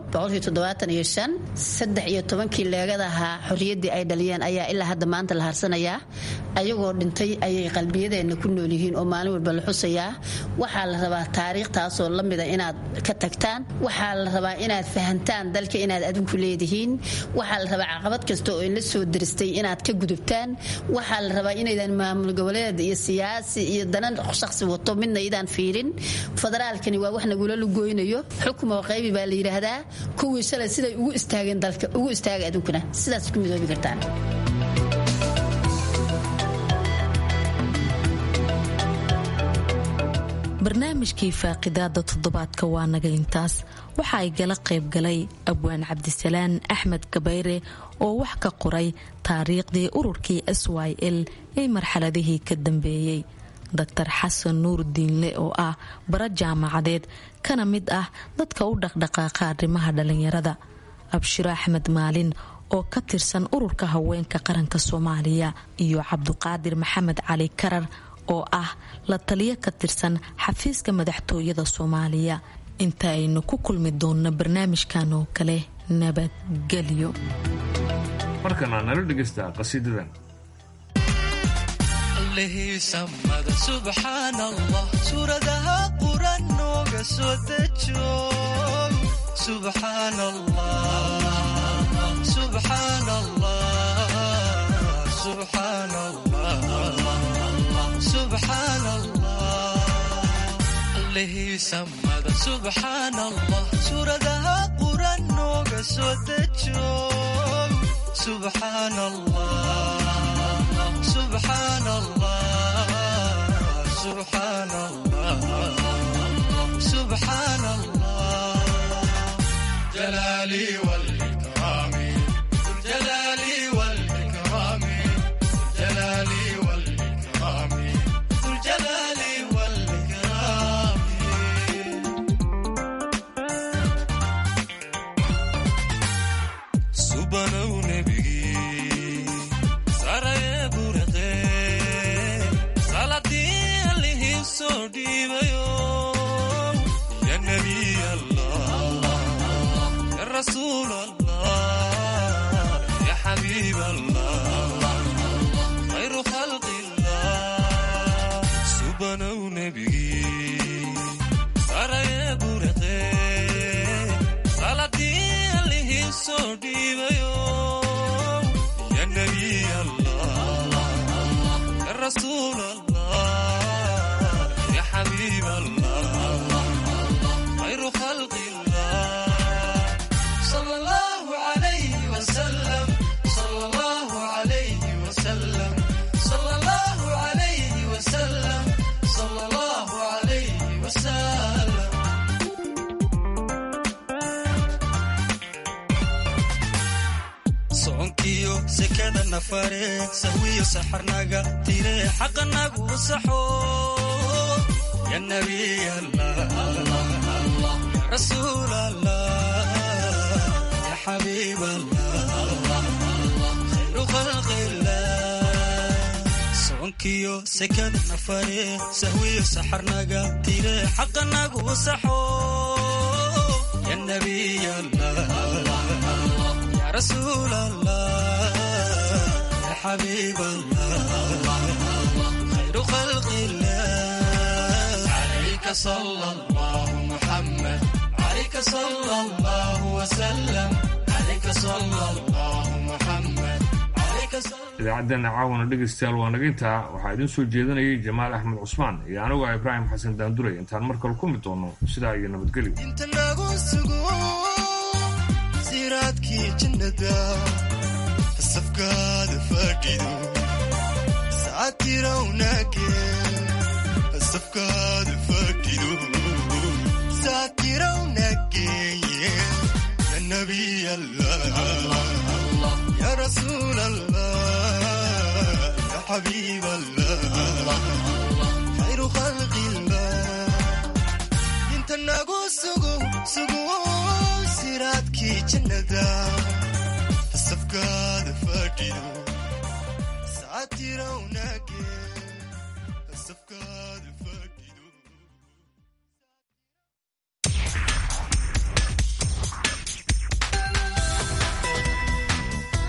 175 13 leegadaha xorriyadii ay dhaliyeen ayaa ilaa hadda maanta la harsanayaa. ayagoo dhintay ayay qalbiyadeena ku nool yihiin oo maalin walba la xusayaa. waxaa la rabaa taariikhtaasoo la mida inaad ka tagtaan. waxaa la rabaa inaad fahantaan dalka inaad adinku leedihiin. waxaa la rabaa caqabad kasta oo la soo diristay inaad ka gudubtaan. waxaa la rabaa inaydan maamul goboleed iyo siyaasi iyo danan shakhsi wato midna idaan fiirin. federaalkani waa wax nagula lugooynayo. xukum oo qaybi baa la yiraahdaa. kuwii shalay siday ugu istaageen dalka ugu istaaga adunkuna sidaas ku midoobi kartaan. barnaamijkii faaqidaada toddobaadka waa naga intaas. waxa ay gala qaybgalay abwaan cabdisalaan axmed gabayre oo wax ka qoray taariikhdii ururkii SYL ee marxaladihii ka dambeeyey, Dr. xasan nuur diinle oo ah bara jaamacadeed kana mid ah dadka u dhaqdhaqaaqa arrimaha dhallinyarada, Abshiro Axmed Maalin oo ka tirsan ururka haweenka qaranka Soomaaliya, iyo Cabduqaadir Maxamed Cali Karar oo ah la taliye ka tirsan xafiiska madaxtooyada Soomaaliya. inta aynu ku kulmi doonno barnaamijkan oo kale, nabadgelyo. markana nala dhegeysta qasiidadan. samada subxaan allah suuradaha quran nooga soo dejo. subxaan allah subxaan allah subxaan allah subxaan allah allihii samada subxaan allah suuradaha quran nooga soo dejo. subxaan allah سبحان الله سبحان الله سبحان الله جلالي والإكرام جلالي والإكرام جلالي والإكرام جلالي والإكرام سبحان نبي يا نبي الله يا رسول الله يا حبيب الله خير خلق الله سبحان ونبي صار يا برقي صلاتي عليه صدي يا نبي الله يا رسول الله حبيب الله خير خلق الله صلى الله عليه وسلم صلى الله عليه وسلم صلى الله عليه وسلم صلى الله عليه وسلم صونكيو سكنا نفاري سوي سحرناغا تيري حقنا وصحو يا نبي الله يا رسول الله يا حبيب الله خير خلق الله صونكيو سكن نفري سوي سحرنا تيري حقنا وصحو يا نبي الله يا رسول الله يا حبيب الله خير خلق الله عليك صلى الله محمد عليك صلى الله وسلم عليك صلى الله محمد عليك صلى idaacaddeena caawana dhegaystayaal waa naga intaa waxaa idiin soo jeedinayay jamaal axmed cusmaan iyo anigu ibraahim xasan daanduray intaan mar kale ku mid doono sidaa iyo nabadgelyo inta nagu sugo siraadkii jannada safkaada fadhido saatirawnaage safkaada fadhido saatirawnaage ya nabiy allah ya rasuul allah ya habib allah khayru khalqi allah inta nagu sugo siraadkii jannada safkaada fadhido saatirawnaage